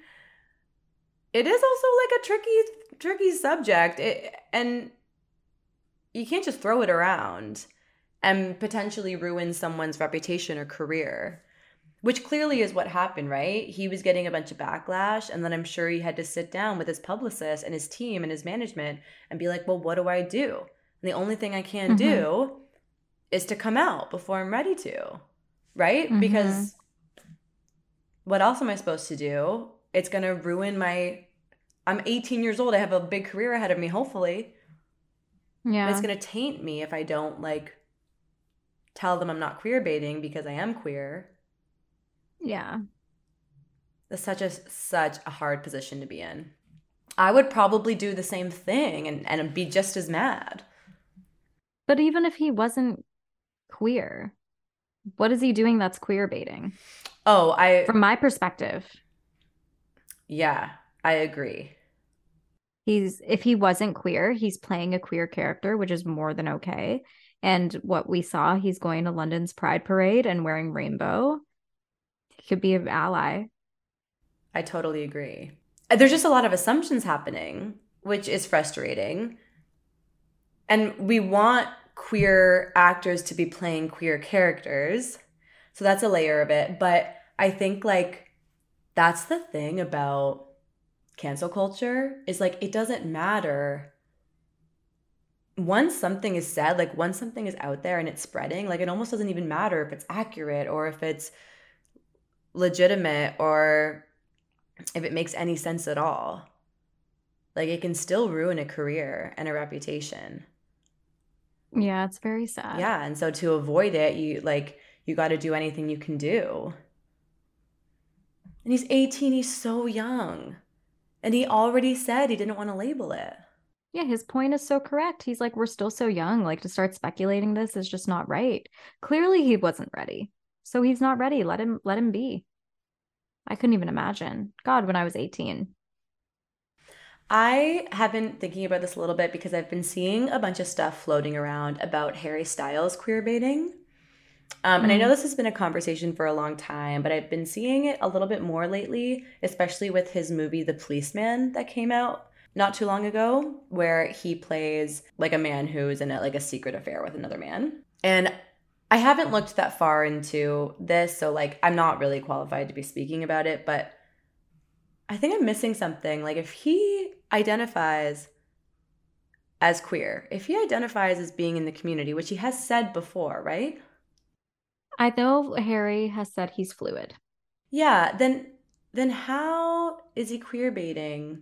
it is also like a tricky tricky subject. It, and you can't just throw it around and potentially ruin someone's reputation or career, which clearly is what happened, right? He was getting a bunch of backlash, and then I'm sure he had to sit down with his publicist and his team and his management and be like, well, what do I do? And the only thing I can Mm-hmm. do is to come out before I'm ready to, right? Mm-hmm. Because what else am I supposed to do? It's going to ruin my, I'm eighteen years old. I have a big career ahead of me, hopefully. Yeah. But it's going to taint me if I don't like tell them I'm not queer baiting because I am queer. Yeah. That's such a such a hard position to be in. I would probably do the same thing and, and be just as mad. But even if he wasn't queer, what is he doing that's queer baiting? Oh, I From my perspective, yeah, I agree. he's if he wasn't queer, he's playing a queer character, which is more than okay. And what we saw, he's going to London's Pride Parade and wearing rainbow. He could be an ally. I totally agree. There's just a lot of assumptions happening, which is frustrating. And we want queer actors to be playing queer characters. So that's a layer of it. But I think like that's the thing about cancel culture is like it doesn't matter once something is said, like once something is out there and it's spreading, like it almost doesn't even matter if it's accurate or if it's legitimate or if it makes any sense at all. Like it can still ruin a career and a reputation. Yeah, it's very sad. Yeah, and so to avoid it, you like you got to do anything you can do. And he's eighteen, he's so young. And he already said he didn't want to label it. Yeah, his point is so correct. He's like, we're still so young. Like, to start speculating this is just not right. Clearly, he wasn't ready. So he's not ready. Let him let him be. I couldn't even imagine. God, when I was eighteen. I have been thinking about this a little bit because I've been seeing a bunch of stuff floating around about Harry Styles queer baiting. Um, and I know Mm. this has been a conversation for a long time, but I've been seeing it a little bit more lately, especially with his movie The Policeman that came out not too long ago, where he plays like a man who's in a, like a secret affair with another man. And I haven't looked that far into this, so like I'm not really qualified to be speaking about it, but I think I'm missing something. Like if he identifies as queer, if he identifies as being in the community, which he has said before, right? I know Harry has said he's fluid. Yeah, then then how is he queer baiting?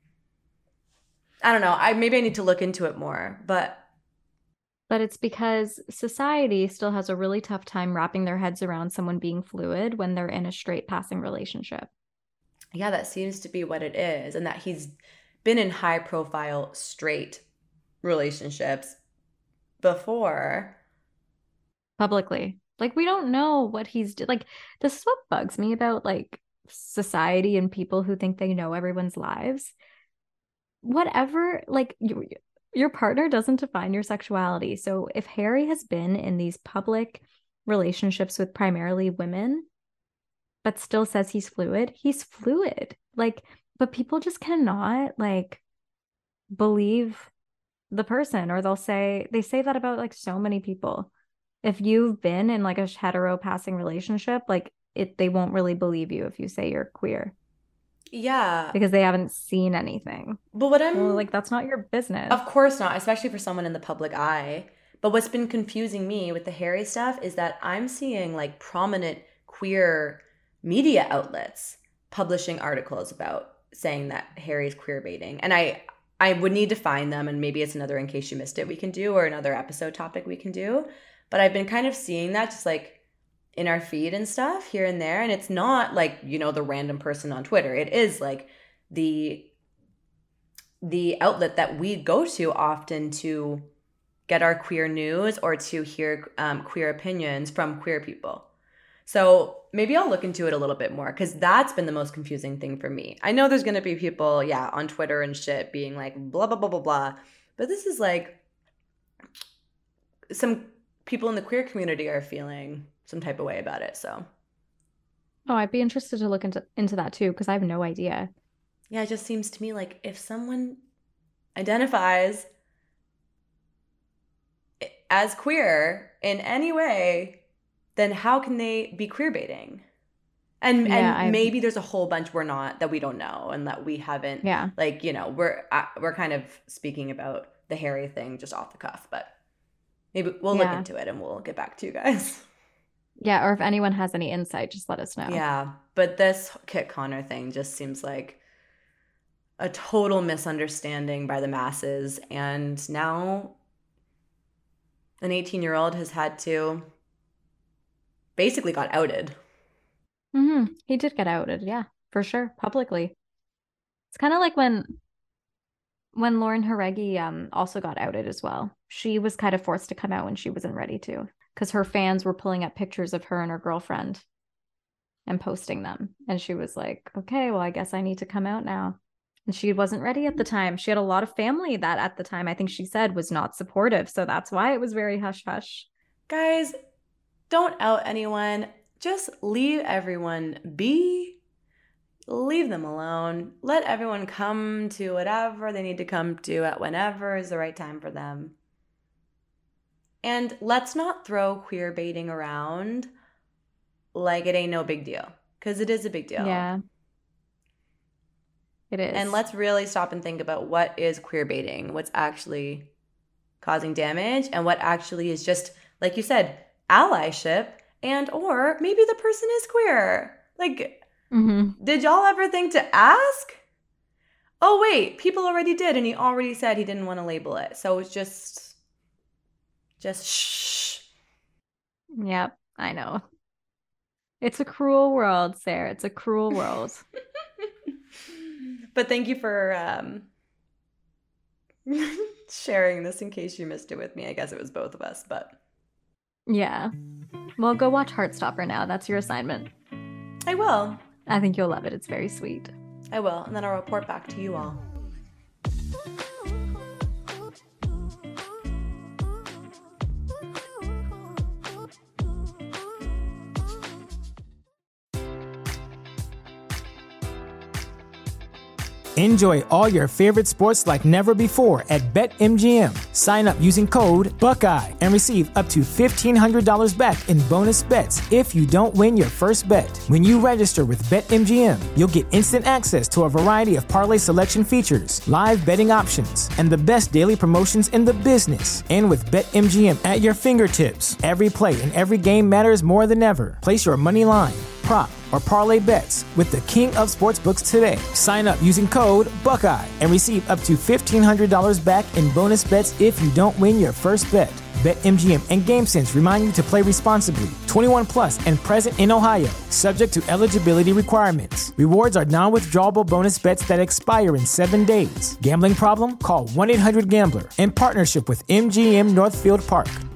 I don't know. I maybe I need to look into it more, but But it's because society still has a really tough time wrapping their heads around someone being fluid when they're in a straight passing relationship. yeah, that seems to be what it is, and that he's been in high profile straight relationships before. Publicly. Like, we don't know what he's do- like, this is what bugs me about like society and people who think they know everyone's lives. Whatever, like you, your partner doesn't define your sexuality. So if Harry has been in these public relationships with primarily women, but still says he's fluid, he's fluid. Like, but people just cannot like believe the person, or they'll say they say that about like so many people. If you've been in like a hetero passing relationship, like it they won't really believe you if you say you're queer Yeah, because they haven't seen anything. but what Well, I'm like that's not your business. of course not, especially for someone in the public eye. But what's been confusing me with the Harry stuff is that I'm seeing like prominent queer media outlets publishing articles about saying that Harry's queer baiting. And I I would need to find them, and maybe it's another in case you missed it we can do, or another episode topic we can do. But I've been kind of seeing that just like in our feed and stuff here and there, and it's not like, you know, the random person on Twitter. It is like the the outlet that we go to often to get our queer news or to hear um, queer opinions from queer people. So maybe I'll look into it a little bit more because that's been the most confusing thing for me. I know there's going to be people, yeah, on Twitter and shit being like, blah, blah, blah, blah, blah. But this is like some people in the queer community are feeling some type of way about it. So Oh, I'd be interested to look into into that too because I have no idea. yeah, it just seems to me like if someone identifies as queer in any way, then how can they be queer baiting? And Yeah, and I maybe there's a whole bunch we're not that we don't know and that we haven't yeah. like, you know, we're uh, we're kind of speaking about the Harry thing just off the cuff, but maybe we'll look Yeah. into it and we'll get back to you guys. Yeah, or if anyone has any insight, just let us know. Yeah, but this Kit Connor thing just seems like a total misunderstanding by the masses, and now an eighteen year old has had to basically got outed. Hmm. He did get outed, yeah, for sure, publicly. It's kind of like when when Lauren Haregi um also got outed as well. She was kind of forced to come out when she wasn't ready to, because her fans were pulling up pictures of her and her girlfriend and posting them. And she was like, okay, well, I guess I need to come out now. And she wasn't ready at the time. She had a lot of family that at the time, I think she said, was not supportive. So that's why it was very hush hush. Guys, don't out anyone. Just leave everyone be. Leave them alone. Let everyone come to whatever they need to come to at whenever is the right time for them. And let's not throw queer baiting around like it ain't no big deal, because it is a big deal. Yeah. It is. And let's really stop and think about what is queer baiting, what's actually causing damage, and what actually is just, like you said, allyship, and or maybe the person is queer. Like, mm-hmm. Did y'all ever think to ask? Oh, wait, people already did, and he already said he didn't want to label it. So it's just, just shh. Yep, I know. It's a cruel world, Sarah. It's a cruel world. But thank you for um, sharing this in case you missed it with me. I guess it was both of us, but. Yeah. Well, go watch Heartstopper now. That's your assignment. I will. I think you'll love it. It's very sweet. I will. And then I'll report back to you all. Enjoy all your favorite sports like never before at BetMGM. Sign up using code Buckeye and receive up to fifteen hundred dollars back in bonus bets if you don't win your first bet. When you register with BetMGM, you'll get instant access to a variety of parlay selection features, live betting options, and the best daily promotions in the business. And with BetMGM at your fingertips, every play and every game matters more than ever. Place your money line, prop, or parlay bets with the king of sportsbooks today. Sign up using code Buckeye and receive up to fifteen hundred dollars back in bonus bets if you don't win your first bet. BetMGM and GameSense remind you to play responsibly. twenty-one plus and present in Ohio, subject to eligibility requirements. Rewards are non-withdrawable bonus bets that expire in seven days. Gambling problem? Call one eight hundred gambler in partnership with M G M Northfield Park.